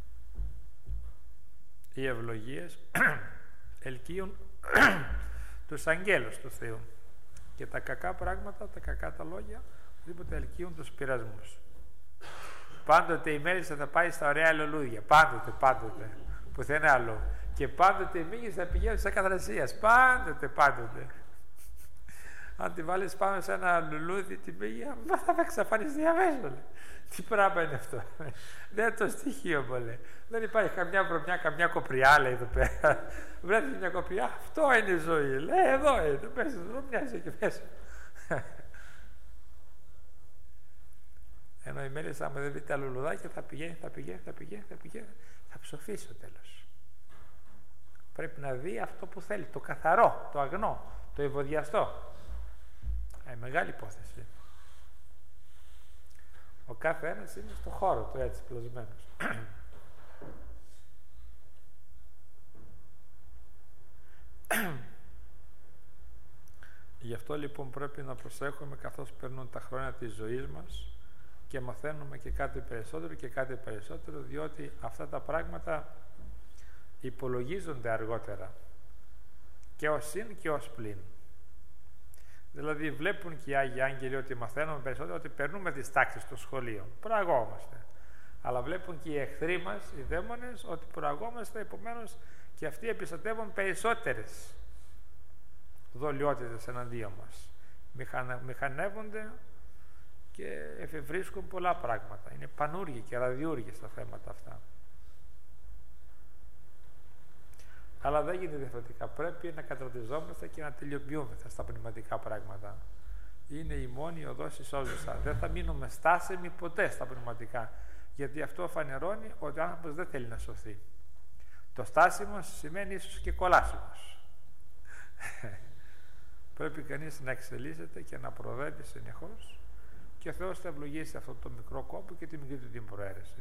οι ευλογίες ελκύουν τους αγγέλους του Θεού και τα κακά πράγματα, τα κακά τα λόγια, οτιδήποτε ελκύουν τους πειρασμούς. Πάντοτε η Μέλισσα θα πάει στα ωραία λουλούδια, πάντοτε, πουθενά άλλο. Και πάντοτε οι μύγες θα πηγαίνουν σε ακαθαρσίας, πάντοτε. Αν τη βάλεις πάνω σε ένα λουλούδι τη μύγη, θα εξαφανιστεί αμέσως. Τι πράγμα είναι αυτό? Δεν είναι το στοιχείο μου, λέει. Δεν υπάρχει καμιά βρωμιά, καμιά κοπριά, λέει εδώ πέρα. Βρέθηκε μια κοπριά, αυτό είναι η ζωή. Λέει, εδώ είναι, μέσα, βρωμιάζει εκεί μέσα. Ενώ η Μέλισσα, άμα δεν δει τα λουλουδάκια, θα πηγαίνει, θα ψοφήσει στο τέλος. Πρέπει να δει αυτό που θέλει, το καθαρό, το αγνό, το ευωδιαστό. Μεγάλη υπόθεση. Ο κάθε ένας είναι στο χώρο του έτσι πλασμένος. Γι' αυτό λοιπόν πρέπει να προσέχουμε καθώς περνούν τα χρόνια της ζωής μας και μαθαίνουμε και κάτι περισσότερο, διότι αυτά τα πράγματα υπολογίζονται αργότερα και ως συν και ως πλην. Δηλαδή βλέπουν και οι Άγιοι Άγγελοι ότι μαθαίνουμε περισσότερο, ότι περνούμε τις τάξεις στο σχολείο. Προαγόμαστε. Αλλά βλέπουν και οι εχθροί μας, οι δαίμονες, ότι προαγόμαστε, επομένως και αυτοί επιστατεύουν περισσότερες δολιότητες εναντίον μας. Μηχανεύονται και εφευρίσκουν πολλά πράγματα. Είναι πανούργοι και ραδιούργοι στα θέματα αυτά. Αλλά δεν γίνεται διαφορετικά. Πρέπει να καταρτιζόμαστε και να τελειοποιούμεθα στα πνευματικά πράγματα. Είναι η μόνη οδός ισόζουσα. Δεν θα μείνουμε στάσιμοι ποτέ στα πνευματικά. Γιατί αυτό φανερώνει ότι ο άνθρωπος δεν θέλει να σωθεί. Το στάσιμος σημαίνει ίσως και κολάσιμος. Πρέπει κανείς να εξελίσσεται και να προοδεύει συνεχώς και ο Θεός θα ευλογήσει αυτό το μικρό κόπο και τη μικρή του την προαίρεση.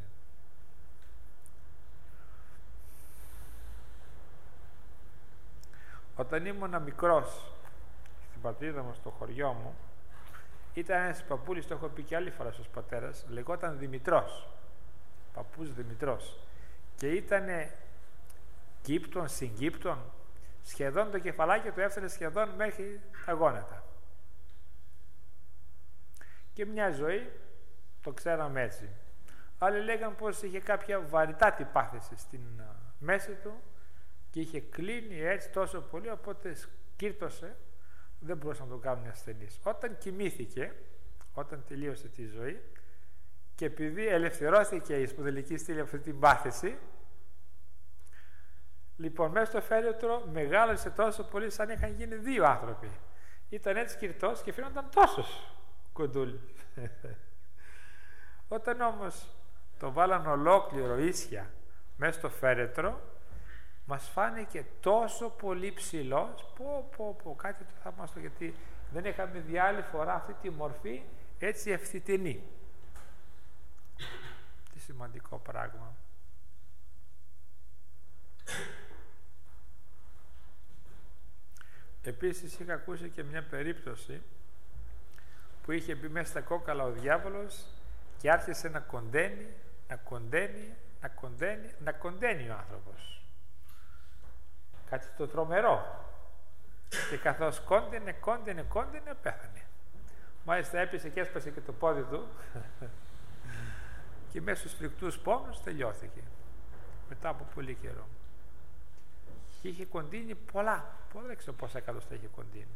Όταν ήμουν μικρός στην πατρίδα μου, στο χωριό μου, ήταν ένας παππούλης, το έχω πει και άλλη φορά στους πατέρας, λεγόταν Δημητρός, παππούς Δημητρός, και ήτανε Κύπτον, συγκύπτον, σχεδόν το κεφαλάκι του έφτανε σχεδόν μέχρι τα γόνατα. Και μια ζωή το ξέραμε έτσι. Άλλοι λέγαν πως είχε κάποια βαρυτάτη πάθηση στην μέση του και είχε κλείνει έτσι τόσο πολύ, οπότε σκύρτωσε, δεν μπορούσε να το κάνουν ασθενείς. Όταν κοιμήθηκε, όταν τελείωσε τη ζωή και επειδή ελευθερώθηκε η σπουδελική στήλη από αυτή την πάθηση, λοιπόν μέσα στο φέρετρο μεγάλωσε τόσο πολύ σαν είχαν γίνει δύο άνθρωποι. Ήταν έτσι σκυρτός και φαίνονταν τόσος κοντούλη. Όταν όμως το βάλαν ολόκληρο ίσια μέσα στο φέρετρο, μας φάνηκε τόσο πολύ ψηλός, κάτι το θαυμαστό, γιατί δεν είχαμε δει άλλη φορά αυτή τη μορφή έτσι ευθυτενή. Τι σημαντικό πράγμα. Επίσης είχα ακούσει και μια περίπτωση που είχε μπει μέσα στα κόκαλα ο διάβολος και άρχισε να κοντένει ο άνθρωπος. Κάτι το τρομερό. Και καθώς κόντενε, πέθανε. Μάλιστα έπεσε και έσπασε και το πόδι του και μέσα στους φρικτούς πόνους τελειώθηκε μετά από πολύ καιρό. Και είχε κοντίνει πολλά, δεν ξέρω πόσα εκατοστά είχε κοντίνει.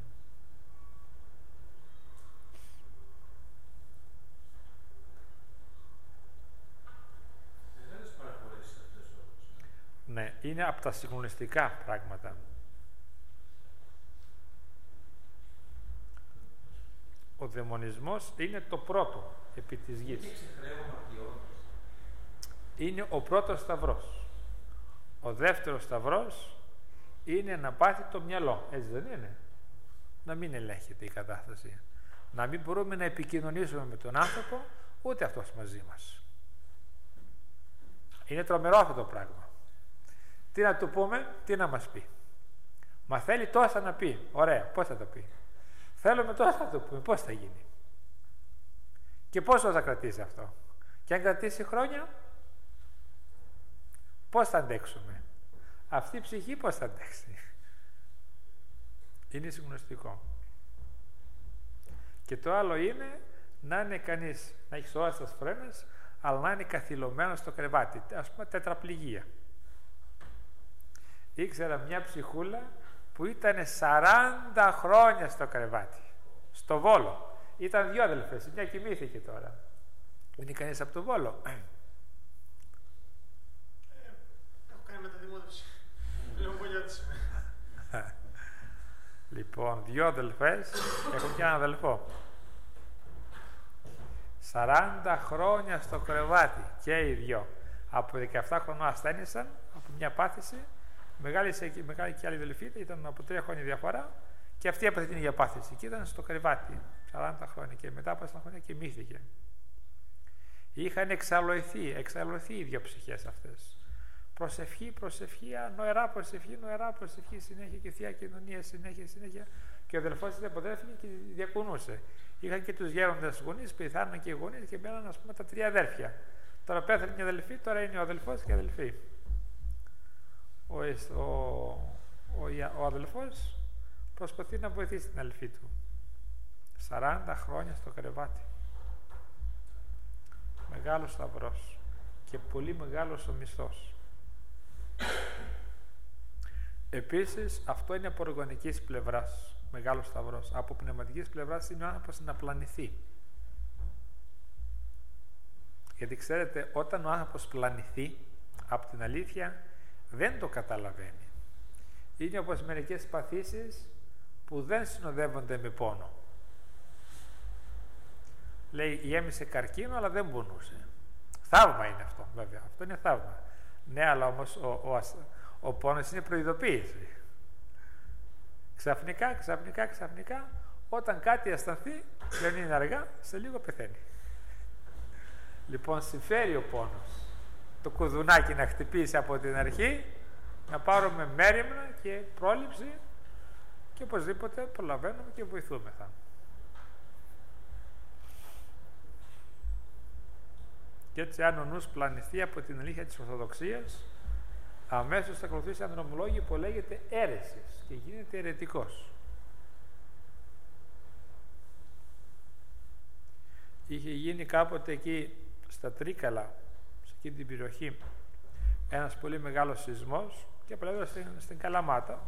Ναι, είναι από τα συγκλονιστικά πράγματα. Ο δαιμονισμός είναι το πρώτο επί της γης. Είναι ο πρώτος σταυρός. Ο δεύτερος σταυρός είναι να πάθει το μυαλό. Έτσι δεν είναι? Να μην ελέγχεται η κατάσταση. Να μην μπορούμε να επικοινωνήσουμε με τον άνθρωπο, ούτε αυτός μαζί μας. Είναι τρομερό αυτό το πράγμα. Τι να του πούμε, τι να μας πει. Μα θέλει τόσα να πει. Ωραία, πώς θα το πει? Θέλουμε τόσα να το πούμε, πώς θα γίνει? Και πόσο θα κρατήσει αυτό? Και αν κρατήσει χρόνια, πώς θα αντέξουμε? Αυτή η ψυχή πώς θα αντέξει? Είναι συγκλονιστικό. Και το άλλο είναι να είναι κανείς, να έχει σώαστας φρένες, αλλά να είναι καθυλωμένο στο κρεβάτι, ας πούμε τετραπληγία. Ήξερα μια ψυχούλα που ήταν 40 χρόνια στο κρεβάτι, στο Βόλο. Ήταν 2 αδελφές, μια κοιμήθηκε τώρα. Είναι κανείς από το Βόλο? Έχω κάνει μεταδημότευση. Λέω πολύ της. Λοιπόν, 2 αδελφές, έχουν και έναν αδελφό. 40 χρόνια στο κρεβάτι και οι 2. Από 17 χρονών ασθένησαν από μια πάθηση. Μεγάλη και άλλη αδελφή, ήταν από 3 χρόνια διαφορά, και αυτή έπαθε την ίδια πάθηση και ήταν στο κρεβάτι 40 χρόνια και μετά από 4 χρόνια κοιμήθηκε. Είχαν εξαλωθεί οι 2 ψυχές αυτές. Προσευχή, νοερά προσευχή, συνέχεια και θεία κοινωνία, συνέχεια. Και ο αδελφός της αποδέχθηκε και διακουνούσε. Είχαν και τους γέροντες γονείς, πεθάναν και οι γονείς και μέναν, ας πούμε, τα 3 αδέρφια. Τώρα πέθανε μια αδελφή, τώρα είναι ο αδελφός και η αδελφή. Ο αδελφός προσπαθεί να βοηθήσει την αδελφή του. 40 χρόνια στο κρεβάτι. Μεγάλος σταυρός και πολύ μεγάλος ο μισθός. Επίσης αυτό είναι από οργανικής πλευράς, μεγάλος σταυρός. Από πνευματικής πλευράς είναι ο άνθρωπος να πλανηθεί. Γιατί ξέρετε, όταν ο άνθρωπος πλανηθεί από την αλήθεια, δεν το καταλαβαίνει. Είναι όπως μερικές παθήσεις που δεν συνοδεύονται με πόνο. Λέει, γέμισε καρκίνο αλλά δεν πονούσε. Θαύμα είναι αυτό, βέβαια. Αυτό είναι θαύμα. Ναι, αλλά όμως ο πόνος είναι προειδοποίηση. Ξαφνικά, όταν κάτι αισθανθεί, δεν είναι αργά, σε λίγο πεθαίνει. Λοιπόν, συμφέρει ο πόνος το κουδουνάκι να χτυπήσει από την αρχή, να πάρουμε μέριμνα και πρόληψη και οπωσδήποτε προλαβαίνουμε και βοηθούμεθα. Και έτσι, αν ο νους πλανηθεί από την αλήθεια της Ορθοδοξίας, αμέσως θα ακολουθήσει ένα δρομολόγιο που λέγεται αίρεσης και γίνεται αιρετικός. Είχε γίνει κάποτε εκεί στα Τρίκαλα, σε εκείνη την περιοχή, ένας πολύ μεγάλος σεισμός και απλά στην Καλαμάτα,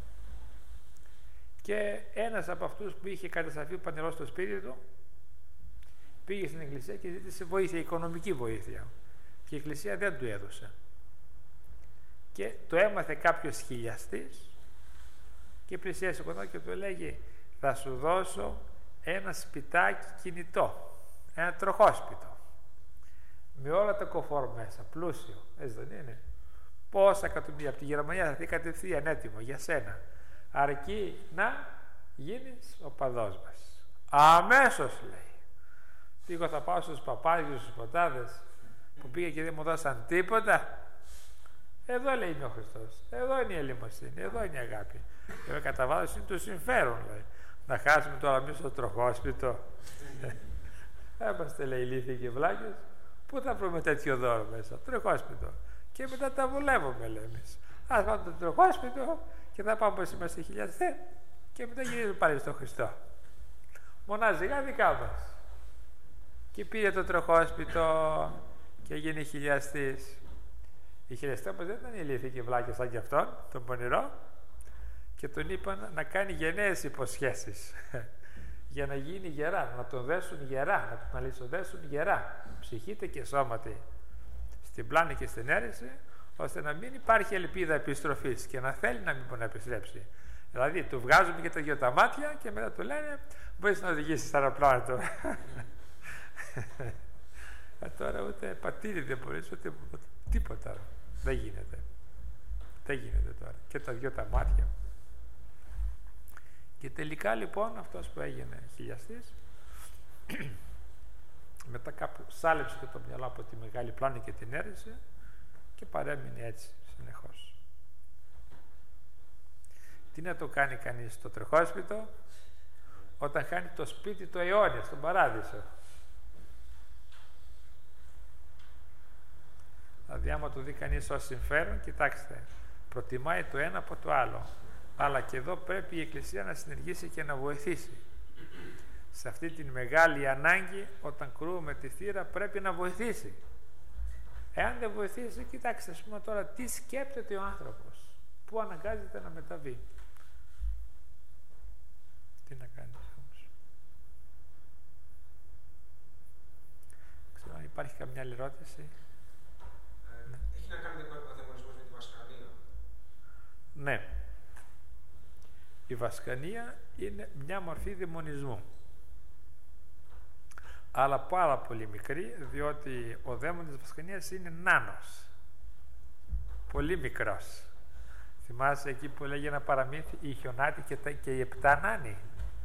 και ένας από αυτούς που είχε καταστραφεί πανερό στο σπίτι του πήγε στην εκκλησία και ζήτησε βοήθεια, οικονομική βοήθεια, και η εκκλησία δεν του έδωσε, και το έμαθε κάποιος χιλιαστής και πλησίασε κοντά και του έλεγε, θα σου δώσω ένα σπιτάκι κινητό, ένα τροχόσπιτο με όλα τα κοφόρ μέσα, πλούσιο, έτσι δεν είναι? Πόσα εκατομμύρια από τη Γερμανία θα έρθει κατευθείαν έτοιμο για σένα, αρκεί να γίνεις ο παδός μας. Αμέσως, λέει. Τι, εγώ θα πάω στους παπάδες, στους ποτάδες που πήγε και δεν μου δώσαν τίποτα? Εδώ, λέει, είναι ο Χριστός, εδώ είναι η ελεημοσύνη, εδώ είναι η αγάπη. Και κατά βάθος είναι το συμφέρον, λέει. Να χάσουμε τώρα εμείς το τροχόσπιτο? Είμαστε, λέει, ηλίθιοι και βλάκες. Πού θα βρούμε τέτοιο δώρο μέσα? Τροχόσπιτο. Και μετά τα βολεύουμε, λέμε εμείς. Ας πάμε το τροχόσπιτο και θα πάμε πως είμαστε χιλιάδες και μετά γυρίζουμε πάλι στον Χριστό. μοναζικά δικά μας. Και πήρε το τροχόσπιτο και γίνει χιλιαστής. Οι χιλιαστές όμως δεν ήταν ηλίθιοι και βλάκες σαν κι αυτόν, τον πονηρό, και τον είπαν να κάνει γενναίες υποσχέσεις για να γίνει γερά, να τον δέσουν γερά, να τον αλυσοδέσουν γερά, ψυχήτε και σώματι, στην πλάνη και στην αίρεση, ώστε να μην υπάρχει ελπίδα επιστροφής και να θέλει να μην μπορεί να επιστρέψει. Δηλαδή, του βγάζουν και τα δυο τα μάτια και μετά του λένε μπορείς να οδηγήσεις στα αεροπλάνα του. Τώρα ούτε πατήρι δεν μπορείς, ούτε τίποτα. Δεν γίνεται. Δεν γίνεται τώρα. Και τα δυο τα μάτια. Και τελικά λοιπόν αυτός που έγινε χιλιαστής μετά κάπου σάλεψε και το μυαλό από τη μεγάλη πλάνη και την αίρεση και παρέμεινε έτσι συνεχώς. Τι να το κάνει κανείς στο τρεχόσπιτο όταν χάνει το σπίτι του αιώνια στον παράδεισο? Δηλαδή άμα το δει κανείς ως συμφέρον, κοιτάξτε, προτιμάει το ένα από το άλλο. Αλλά και εδώ πρέπει η Εκκλησία να συνεργήσει και να βοηθήσει. Σε αυτή την μεγάλη ανάγκη, όταν κρούουμε τη θύρα, πρέπει να βοηθήσει. Εάν δεν βοηθήσει, κοιτάξτε, ας πούμε τώρα, τι σκέπτεται ο άνθρωπος, πού αναγκάζεται να μεταβεί. Τι να κάνεις όμως? Ξέρω αν υπάρχει καμιά άλλη ερώτηση. Έχει να κάνει ανταγωνισμός με τη βασκανία? Ναι. Η βασκανία είναι μια μορφή δαιμονισμού. Αλλά πάρα πολύ μικρή, διότι ο δαίμον της βασκανίας είναι νάνος. Πολύ μικρός. Θυμάσαι εκεί που λέγει ένα παραμύθι, οι χιονάτοι και οι 7 νάνοι.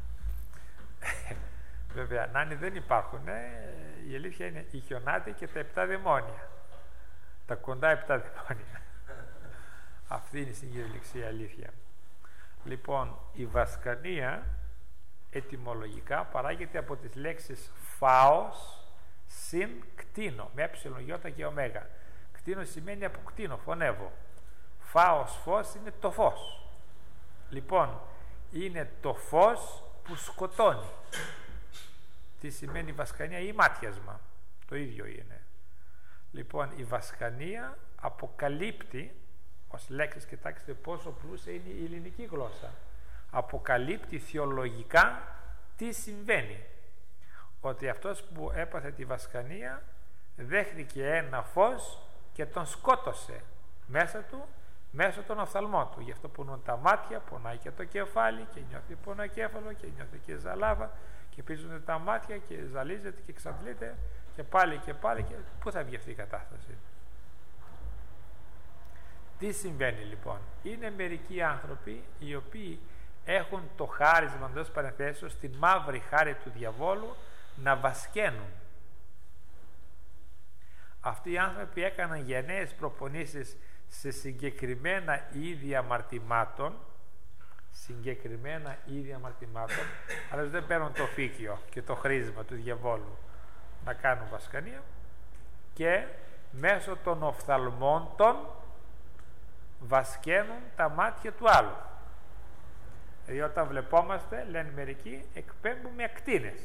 Βέβαια, νάνοι δεν υπάρχουν. Η αλήθεια είναι οι χιονάτοι και τα 7 δαιμόνια. Τα κοντά 7 δαιμόνια. Αυτή είναι στην κυριολεξία αλήθεια. Λοιπόν, η βασκανία ετυμολογικά παράγεται από τις λέξεις φάος συν κτίνο, με ε, και ω. Κτίνο σημαίνει από κτίνο, φωνεύω. Φάος, φως είναι το φως. Λοιπόν, είναι το φως που σκοτώνει. Τι σημαίνει βασκανία? Ή μάτιασμα. Το ίδιο είναι. Λοιπόν, η βασκανία αποκαλύπτει, ως λέξεις, κοιτάξτε πόσο πλούσια είναι η ελληνική γλώσσα. Αποκαλύπτει θεολογικά τι συμβαίνει. Ότι αυτός που έπαθε τη βασκανία δέχτηκε ένα φως και τον σκότωσε μέσα του, μέσω των οφθαλμών του. Γι' αυτό πονούν τα μάτια, πονάει και το κεφάλι και νιώθει πονοκέφαλο και νιώθει και ζαλάβα και πίζονται τα μάτια και ζαλίζεται και εξαντλείται και πάλι και πού θα βγει αυτή η κατάσταση? Τι συμβαίνει λοιπόν? Είναι μερικοί άνθρωποι οι οποίοι έχουν το χάρισμα, εντός παρενθέσεως, τη μαύρη χάρη του διαβόλου να βασκαίνουν. Αυτοί οι άνθρωποι έκαναν γενναίες προπονήσεις σε συγκεκριμένα είδη αμαρτημάτων, αλλά δεν παίρνουν το φύκιο και το χρήσμα του διαβόλου να κάνουν βασκανία και μέσω των οφθαλμών των βασκαίνουν τα μάτια του άλλου. Δηλαδή όταν βλεπόμαστε, λένε μερικοί, εκπέμπουμε ακτίνες.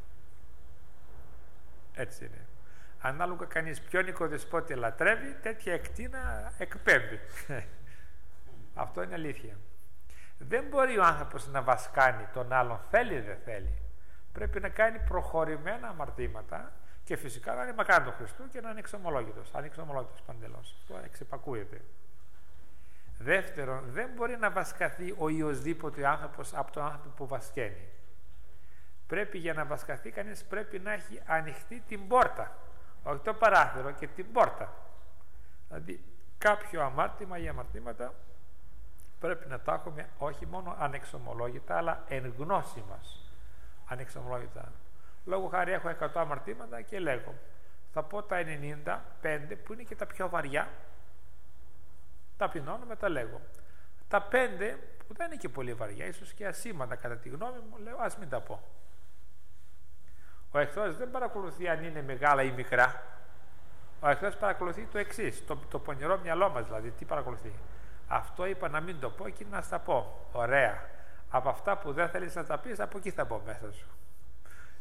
Έτσι είναι. Ανάλογα κανείς ποιον οικοδεσπότη λατρεύει, τέτοια ακτίνα εκπέμπει. Αυτό είναι αλήθεια. Δεν μπορεί ο άνθρωπος να βασκάνει τον άλλον, θέλει δεν θέλει. Πρέπει να κάνει προχωρημένα αμαρτήματα και φυσικά να είναι μακάρι του Χριστού και να είναι εξομολόγητος. Αν είναι εξομολόγητος παντελώς, αυτό εξυπακούεται. Δεύτερον, δεν μπορεί να βασκαθεί ο ιοσδήποτε άνθρωπος από τον άνθρωπο που βασκαίνει. Πρέπει, για να βασκαθεί κανείς, πρέπει να έχει ανοιχτή την πόρτα, όχι το παράθυρο, και την πόρτα. Δηλαδή κάποιο αμάρτημα ή αμαρτήματα πρέπει να τα έχουμε όχι μόνο ανεξομολόγητα, αλλά εν γνώση μας ανεξομολόγητα. Λόγω χάρη έχω 100 αμαρτήματα και λέγω, θα πω τα 95 που είναι και τα πιο βαριά, ταπεινώνω, μετά λέγω. Τα 5 που δεν είναι και πολύ βαριά, ίσως και ασήμαντα κατά τη γνώμη μου, λέω ας μην τα πω. Ο εχθρός δεν παρακολουθεί αν είναι μεγάλα ή μικρά. Ο εχθρός παρακολουθεί το εξής, το πονηρό μυαλό μας δηλαδή. Τι παρακολουθεί? Αυτό είπα να μην το πω και να στα πω. Ωραία. Από αυτά που δεν θέλεις να τα πεις, από εκεί θα πω μέσα σου.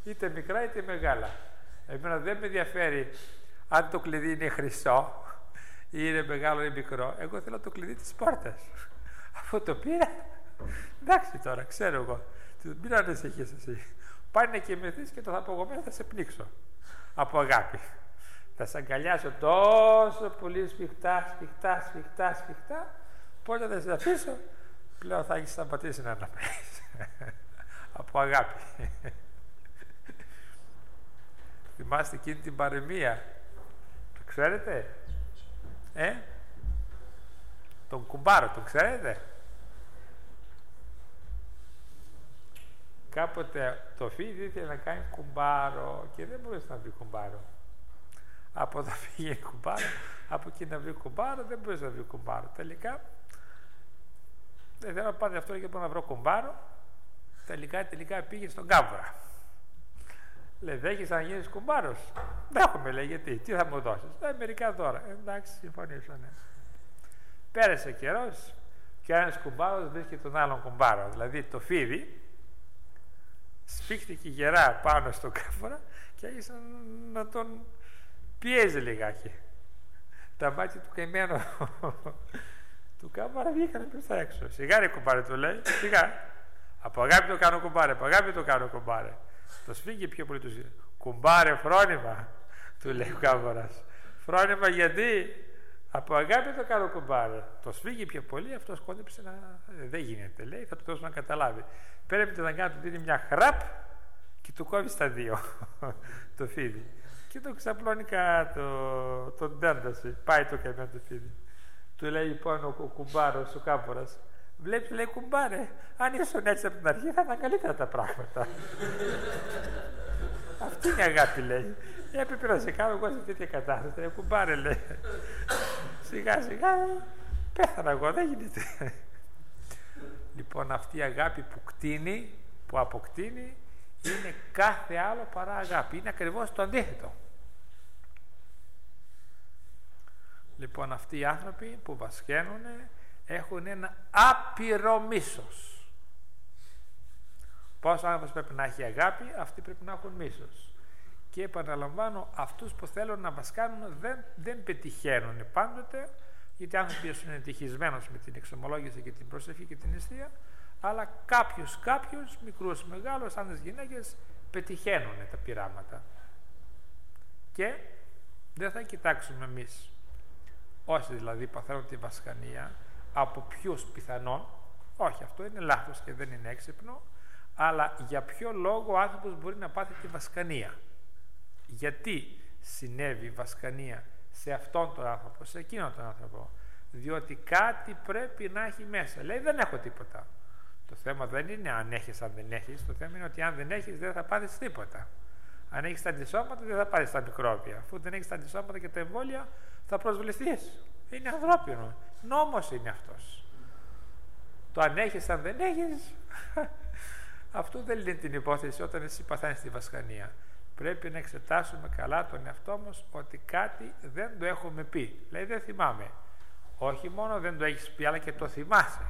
είτε μικρά είτε μεγάλα. Εμένα δεν με ενδιαφέρει αν το κλειδί είναι χρυσό ή είναι μεγάλο ή μικρό. Εγώ θέλω το κλειδί της πόρτας. Αφού το πήρα, εντάξει τώρα, ξέρω εγώ. Μην ανησυχείς εσύ. Πάει να κοιμηθείς και το θα πω εγώ μέσα, θα σε πνίξω. Από αγάπη. Θα σε αγκαλιάσω τόσο πολύ σφιχτά, πότε θα σε αφήσω, πλέον θα έχεις σταματήσει να αναπνέεις. Από αγάπη. Θυμάστε εκείνη την παροιμία, το ξέρετε, τον κουμπάρο, τον ξέρετε? Κάποτε το φίδι ήθελε να κάνει κουμπάρο και δεν μπορούσε να βρει κουμπάρο. Από εδώ πήγε κουμπάρο, από εκεί να βρει κουμπάρο, δεν μπορούσε να βρει κουμπάρο. Τελικά, δεν θέλω να πάρει αυτό γιατί μπορώ να βρω κουμπάρο. Τελικά πήγε στον Κάμβουρα. Λέει, δέχεσαι να γίνεις κουμπάρος? Δέχομαι, λέει, γιατί, τι θα μου δώσεις? Μερικά δώρα. Εντάξει, συμφωνήσανε. Πέρασε καιρός και ένας κουμπάρος βρίσκει τον άλλον κουμπάρο. Δηλαδή το φίδι σφίχτηκε γερά πάνω στον Κάμβουρα και άρχισε να τον πιέζει λιγάκι. Τα μάτια του καημένου του Κάμβουρα βγήκαν προς τα έξω. Σιγά ρε κουμπάρε, του λέει, σιγά. Από αγάπη το κάνω κουμπάρε, από αγάπη το κάνω κουμπάρε. Το σφίγγει πιο πολύ, του λέει, κουμπάρε φρόνημα, του λέει ο Κάμβουρας. Φρόνημα γιατί? Από αγάπη το κάνω κουμπάρε. Το σφίγγει πιο πολύ, αυτός κόντεψε να. Δεν γίνεται, λέει, θα του δώσω να καταλάβει. Πρέπει να κάνει, του δίνει μια χραπ και του κόβει στα δύο το φίδι. Και το ξαπλώνει κάτω, τον τέντασε. Πάει το καημένο το φίδι. Του λέει λοιπόν ο κουμπάρος, ο Κάμβουρας, βλέπεις, λέει, κουμπάρε, αν ήσουν έτσι από την αρχή θα ήταν καλύτερα τα πράγματα. Αυτή είναι η αγάπη, λέει. Έπρεπε να σε κάνω εγώ σε τέτοια κατάσταση. Κουμπάρε, λέει. Σιγά σιγά πέθανα εγώ, δεν γίνεται. Λοιπόν, αυτή η αγάπη που κτίνει, που αποκτήνει, είναι κάθε άλλο παρά αγάπη. Είναι ακριβώς το αντίθετο. Λοιπόν, αυτοί οι άνθρωποι που βασκαίνουν έχουν ένα άπειρο μίσος. Πώς ο άνθρωπος πρέπει να έχει αγάπη, αυτοί πρέπει να έχουν μίσος. Και επαναλαμβάνω, αυτούς που θέλουν να βασκάνουν δεν πετυχαίνουν πάντοτε, γιατί άνθρωπος είναι ευτυχισμένος με την εξομολόγηση και την προσευχή και την νηστεία, αλλά κάποιους, μικρούς, μεγάλους, άντρες, γυναίκες, πετυχαίνουν τα πειράματα. Και δεν θα κοιτάξουμε εμείς, όσοι δηλαδή παθαίνουν τη βασκανία, από ποιους πιθανόν, όχι, αυτό είναι λάθος και δεν είναι έξυπνο, αλλά για ποιο λόγο ο άνθρωπος μπορεί να πάθει τη βασκανία. Γιατί συνέβη η βασκανία σε αυτόν τον άνθρωπο, σε εκείνον τον άνθρωπο? Διότι κάτι πρέπει να έχει μέσα. Λέει, δεν έχω τίποτα. Το θέμα δεν είναι αν έχεις, αν δεν έχεις. Το θέμα είναι ότι αν δεν έχεις δεν θα πάθεις τίποτα. Αν έχεις τα αντισώματα δεν θα πάθεις τα μικρόβια. Αφού δεν έχεις τα αντισώματα και τα εμβόλια θα προσβληθείς. Είναι ανθρώπινο. Νόμος είναι αυτός. Το αν έχεις, αν δεν έχεις, αυτό δεν είναι την υπόθεση όταν εσύ παθαίνεις τη βασκανία. Πρέπει να εξετάσουμε καλά τον εαυτό μας ότι κάτι δεν το έχουμε πει. Λέει, δεν θυμάμαι. Όχι μόνο δεν το έχεις πει, αλλά και το θυμάσαι.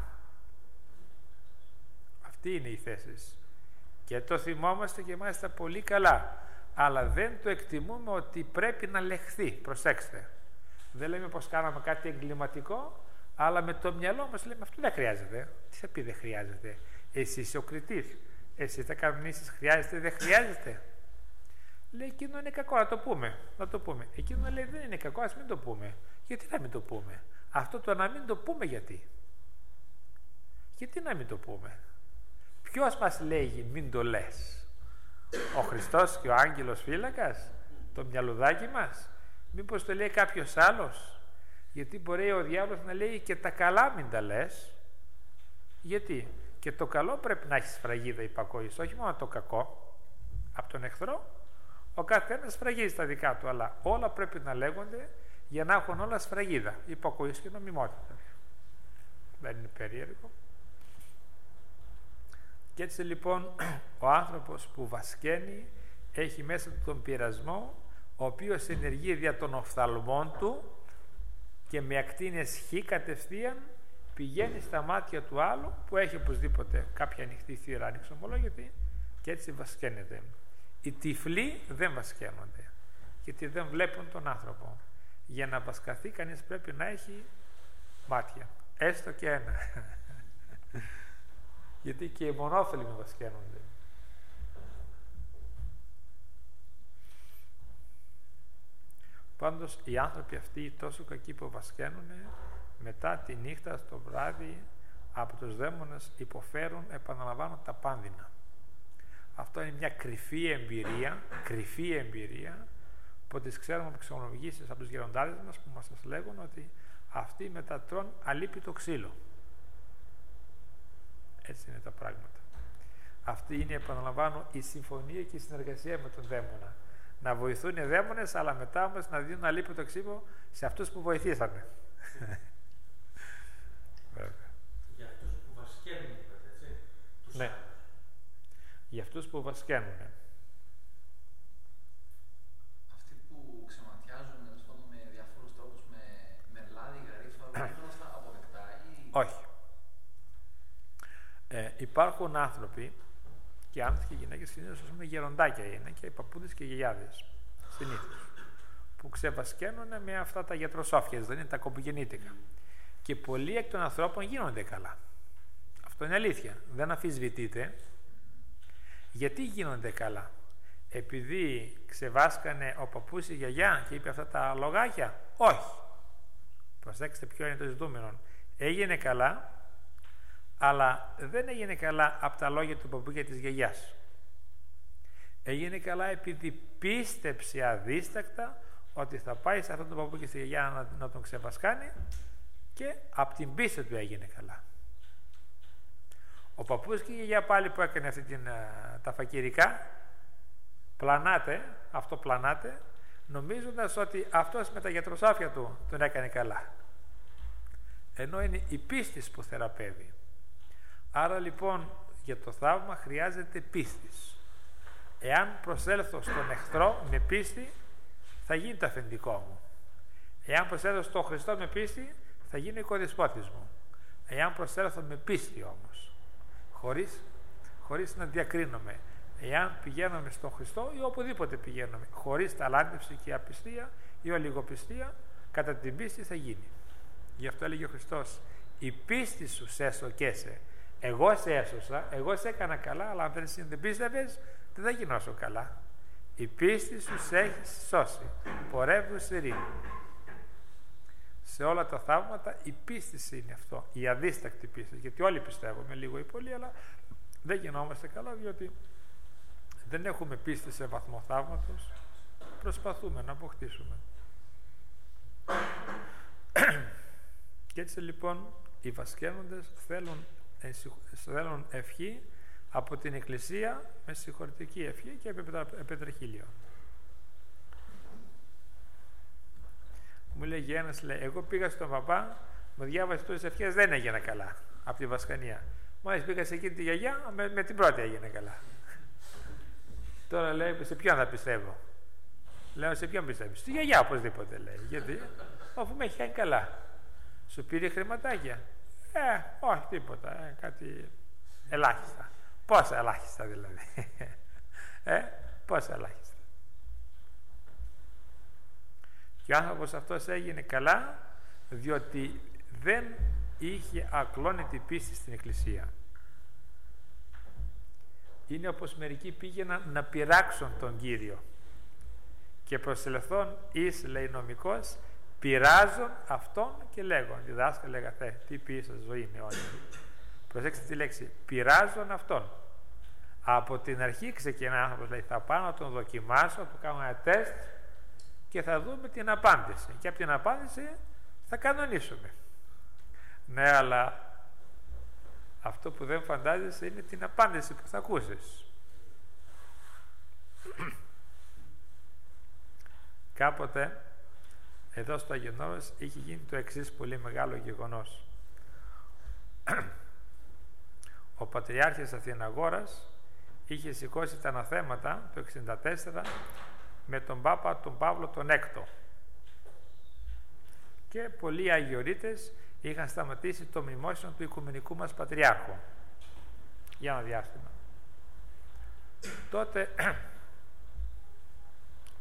Αυτή είναι η θέση. Και το θυμόμαστε και μάλιστα πολύ καλά. Αλλά δεν το εκτιμούμε ότι πρέπει να λεχθεί. Προσέξτε. Δεν λέμε πως κάναμε κάτι εγκληματικό, αλλά με το μυαλό μας λέμε αυτό δεν χρειάζεται. Τι θα πει δεν χρειάζεται? Εσύ είσαι ο κριτής. Εσύ θα κανονίσεις χρειάζεται, δεν χρειάζεται. Λέει, εκείνο είναι κακό, να το πούμε. Να το πούμε. Εκείνο λέει, δεν είναι κακό, ας μην το πούμε. Γιατί να μην το πούμε? Αυτό το να μην το πούμε γιατί? Γιατί να μην το πούμε? Ποιος μας λέγει μην το λες? Ο Χριστός και ο άγγελος φύλακας? Το μυαλουδάκι μας? Μήπως το λέει κάποιος άλλος? Γιατί μπορεί ο διάβολος να λέει και τα καλά μην τα λες. Γιατί? Και το καλό πρέπει να έχει σφραγίδα υπακοής, όχι μόνο το κακό. Από τον εχθρό ο καθένας σφραγίζει τα δικά του, αλλά όλα πρέπει να λέγονται για να έχουν όλα σφραγίδα, υπακοής και νομιμότητα. Δεν είναι περίεργο? Και έτσι λοιπόν ο άνθρωπος που βασκαίνει έχει μέσα του τον πειρασμό, ο οποίος ενεργεί δια των οφθαλμών του και με ακτίνες χ κατευθείαν πηγαίνει στα μάτια του άλλου που έχει οπωσδήποτε κάποια ανοιχτή θύρα ανεξομολόγητη και έτσι βασκαίνεται. Οι τυφλοί δεν βασκαίνονται, γιατί δεν βλέπουν τον άνθρωπο. Για να βασκαθεί κανείς πρέπει να έχει μάτια, έστω και ένα. Γιατί και οι μονόφιλοι βασκαίνονται. Πάντως οι άνθρωποι αυτοί, οι τόσο κακοί που βασκαίνουν, μετά τη νύχτα στο βράδυ από τους δαίμονες υποφέρουν, επαναλαμβάνω, τα πάνδυνα. Αυτό είναι μια κρυφή εμπειρία που τις ξέρουμε από ξενολογήσεις από τους γεροντάδες μας, που μας σας λέγουν ότι αυτοί μετατρώνουν αλίπητο ξύλο. Έτσι είναι τα πράγματα. Αυτή είναι, επαναλαμβάνω, η συμφωνία και η συνεργασία με τον δαίμονα. Να βοηθούν οι δαίμονες, αλλά μετά όμως να δίνουν αλίπητο ξύλο σε αυτούς που βοηθήσανε. Για αυτούς που βασκαίνουν, έτσι. Ναι. Άλλους. Για αυτούς που βασκαίνουν. Αυτοί που ξεματιάζουν με διάφορους τρόπους, με λάδι, γαρίφα, δεν είναι αυτά αποδεκτά ή... Όχι. Υπάρχουν άνθρωποι, και άνδρες και γυναίκες, συνήθως γεροντάκια είναι, και παππούδες και γιαγιάδες, συνήθως, που ξεβασκαίνουν με αυτά τα γιατροσόφιες, δεν είναι τα κομπογεννήτικα. Και πολλοί εκ των ανθρώπων γίνονται καλά. Αυτό είναι αλήθεια. Δεν αμφισβητείται. Γιατί γίνονται καλά? Επειδή ξεβάσκανε ο παππούς η γιαγιά και είπε αυτά τα λογάκια? Όχι. Προσέξτε ποιο είναι το ζητούμενο. Έγινε καλά, αλλά δεν έγινε καλά από τα λόγια του παππού και της γιαγιάς. Έγινε καλά επειδή πίστεψε αδίστακτα ότι θα πάει σε αυτόν τον παππού και στη γιαγιά να τον ξεβασκάνει, και από την πίστη του έγινε καλά. Ο παππούς και η γιαγιά πάλι που έκανε αυτή τα φακυρικά, πλανάται, νομίζοντας ότι αυτός με τα γιατροσάφια του τον έκανε καλά. Ενώ είναι η πίστη που θεραπεύει. Άρα λοιπόν για το θαύμα χρειάζεται πίστης. Εάν προσέλθω στον εχθρό με πίστη, θα γίνει το αφεντικό μου. Εάν προσέλθω στον Χριστό με πίστη, θα γίνει ο οικοδεσπότης μου. Εάν προσέλθω με πίστη όμως, χωρίς να διακρίνομαι, εάν πηγαίνουμε στον Χριστό ή οπουδήποτε πηγαίνουμε, χωρίς ταλάντευση και απιστία ή ολιγοπιστία, κατά την πίστη θα γίνει. Γι' αυτό έλεγε ο Χριστός, η πίστη σου σε έσωκέσαι. Εγώ σε έσωσα, εγώ σε έκανα καλά, αλλά αν δεν πίστευες, δεν θα γινώσω καλά. Η πίστη σου σε έχει σώσει. Πορεύου σε ειρήνη. Σε όλα τα θαύματα η πίστη είναι αυτό, η αδίστακτη πίστη. Γιατί όλοι πιστεύουμε λίγο ή πολύ, αλλά δεν γινόμαστε καλά, διότι δεν έχουμε πίστη σε βαθμό θαύματος. Προσπαθούμε να αποκτήσουμε. Και έτσι λοιπόν οι βασκαίνοντες θέλουν ευχή από την Εκκλησία, με συγχωρητική ευχή και επιτρεχίλιο. Μου λέγει ένας, λέει, εγώ πήγα στον παπά, μου διάβασε τόσες ευχές, δεν έγινε καλά από τη βασκανία. Μόλις πήγα σε εκείνη τη γιαγιά, με την πρώτη έγινε καλά. Τώρα λέει, σε ποιον θα πιστεύω? Λέω, σε ποιον πιστεύεις? Στη γιαγιά οπωσδήποτε, λέει. Γιατί? Αφού με έχει κάνει καλά. Σου πήρε χρηματάκια? Όχι τίποτα, κάτι ελάχιστα. Πόσα ελάχιστα δηλαδή? Πόσα ελάχιστα? Και ο άνθρωπος αυτός έγινε καλά διότι δεν είχε ακλόνητη πίστη στην Εκκλησία. Είναι όπως μερικοί πήγαιναν να πειράξουν τον Κύριο και προσελθόν εις, λέει νομικός, πειράζουν αυτόν και λέγον, διδάσκαλε αγαθέ, τι πει σας, ζωή είναι όλη. Προσέξτε τη λέξη, πειράζουν αυτόν. Από την αρχή ξεκινά άνθρωπος, λέει, θα πάω να τον δοκιμάσω, θα κάνω ένα τεστ και θα δούμε την απάντηση. Και από την απάντηση θα κανονίσουμε. Ναι, αλλά αυτό που δεν φαντάζεσαι είναι την απάντηση που θα ακούσεις. Κάποτε εδώ στο Αγιονόρος είχε γίνει το εξής πολύ μεγάλο γεγονός. Ο Πατριάρχης Αθηναγόρας είχε σηκώσει τα αναθέματα το 1964 με τον Πάπα τον Παύλο τον Έκτο και πολλοί Αγιορείτες είχαν σταματήσει το μνημόσυνο του Οικουμενικού μας Πατριάρχου για ένα διάστημα. Τότε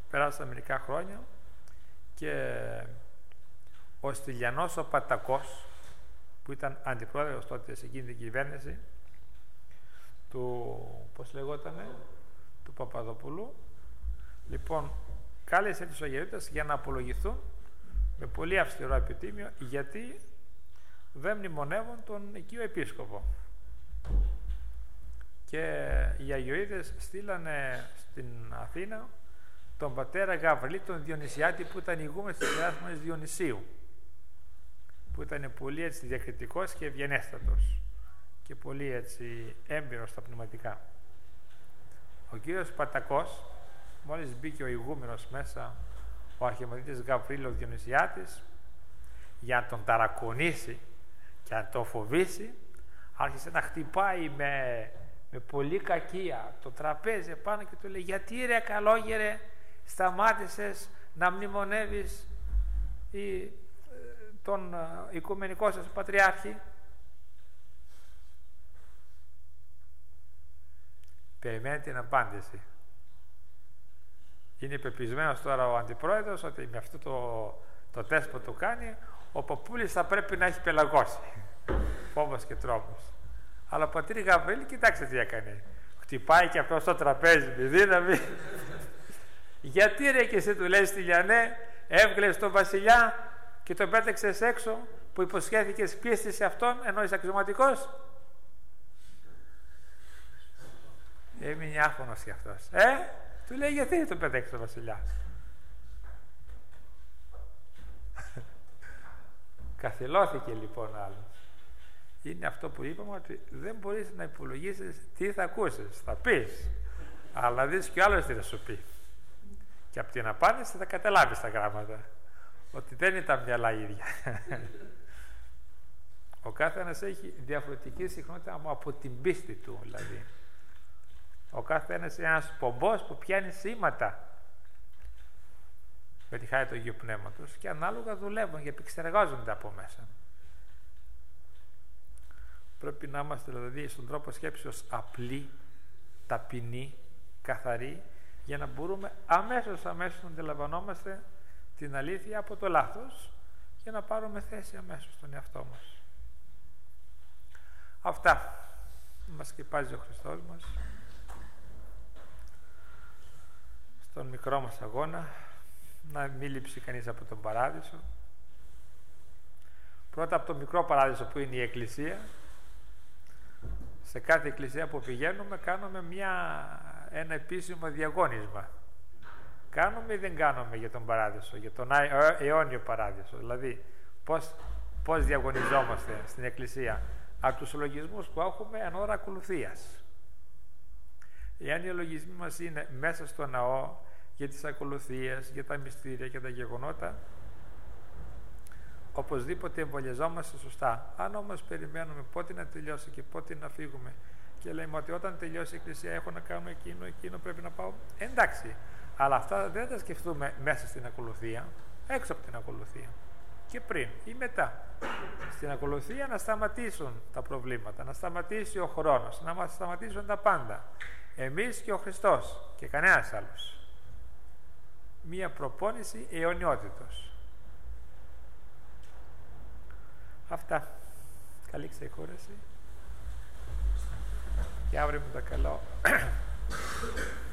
Πέρασαν μερικά χρόνια και ο Στυλιανός ο Πατακός, που ήταν αντιπρόεδρος τότε σε εκείνη την κυβέρνηση του, πώς λεγότανε, του Παπαδοπούλου, λοιπόν κάλεσε τους Αγιορείτες για να απολογηθούν με πολύ αυστηρό επιτίμιο, γιατί δεν μνημονεύουν τον οικείο επίσκοπο. Και οι Αγιορείτες στείλανε στην Αθήνα τον πατέρα Γαβριλή, τον Διονυσιάτη, που ήταν ηγούμενος της Ιεράς Διονυσίου, που ήταν πολύ έτσι διακριτικός και ευγενέστατος και πολύ έτσι έμπειρος στα πνευματικά. Ο κύριος Πατακός, μόλις μπήκε ο ηγούμενος μέσα, ο αρχιμανδρίτης Γαβρίλος Διονυσιάτης, για να τον ταρακονίσει και να τον φοβήσει, άρχισε να χτυπάει με πολύ κακία το τραπέζι πάνω και του λέει: γιατί ρε καλόγερε σταμάτησες να μνημονεύεις τον οικουμενικό σας πατριάρχη? Περιμένει την απάντηση. Είναι πεπισμένος τώρα ο αντιπρόεδρος ότι με αυτό το τεστ που του κάνει, ο Παπούλης θα πρέπει να έχει πελαγώσει. Φόβος και τρόμος. Αλλά ο πατήρ Γαβρίλη, κοιτάξτε τι έκανε. Χτυπάει και αυτό στο τραπέζι με δύναμη. Γιατί ρε, και εσύ, του λέει, Στυλιανέ, έβγαλες τον βασιλιά και τον πέταξες έξω, που υποσχέθηκες πίστη σε αυτόν, ενώ είσαι αξιωματικός? Έμεινε άφωνος κι αυτός. Του λέει, γιατί τον πέταξες τον βασιλιά? Καθυλώθηκε λοιπόν άλλος. Είναι αυτό που είπαμε, ότι δεν μπορείς να υπολογίσεις τι θα ακούσεις. Θα πεις, αλλά δεις κι άλλος τι θα σου πει. Και από την απάντηση θα καταλάβεις τα γράμματα, ότι δεν είναι τα μυαλά ίδια. Ο κάθε ένας έχει διαφορετική συχνότητα από την πίστη του, δηλαδή. Ο κάθε ένας είναι ένας πομπός που πιάνει σήματα με τη χάρη του Αγίου Πνεύματος και ανάλογα δουλεύουν και επεξεργάζονται από μέσα. Πρέπει να είμαστε δηλαδή στον τρόπο σκέψεως απλοί, ταπεινοί, καθαροί, για να μπορούμε αμέσως να αντιλαμβανόμαστε την αλήθεια από το λάθος και να πάρουμε θέση αμέσως στον εαυτό μας. Αυτά μας σκεπάζει ο Χριστός μας στον μικρό μας αγώνα, να μην λείψει κανείς από τον παράδεισο. Πρώτα από το μικρό παράδεισο που είναι η Εκκλησία. Σε κάθε εκκλησία που πηγαίνουμε κάνουμε ένα επίσημο διαγώνισμα. Κάνουμε ή δεν κάνουμε για τον παράδεισο, για τον αιώνιο παράδεισο? Δηλαδή πώς διαγωνιζόμαστε στην εκκλησία? Από τους λογισμούς που έχουμε εν ώρα ακολουθίας. Εάν οι λογισμοί μας είναι μέσα στο ναό για τις ακολουθίες, για τα μυστήρια και τα γεγονότα, οπωσδήποτε εμβολιαζόμαστε σωστά. Αν όμως περιμένουμε πότε να τελειώσει και πότε να φύγουμε και λέμε ότι όταν τελειώσει η εκκλησία έχω να κάνω εκείνο πρέπει να πάω, εντάξει, αλλά αυτά δεν τα σκεφτούμε μέσα στην ακολουθία, έξω από την ακολουθία και πριν ή μετά. Στην ακολουθία να σταματήσουν τα προβλήματα, να σταματήσει ο χρόνος, να μας σταματήσουν τα πάντα, εμείς και ο Χριστός και κανένας άλλος. Μία προπόνηση αιωνιότητος. Αυτά. Καλή ξεκούραση και αύριο με το καλό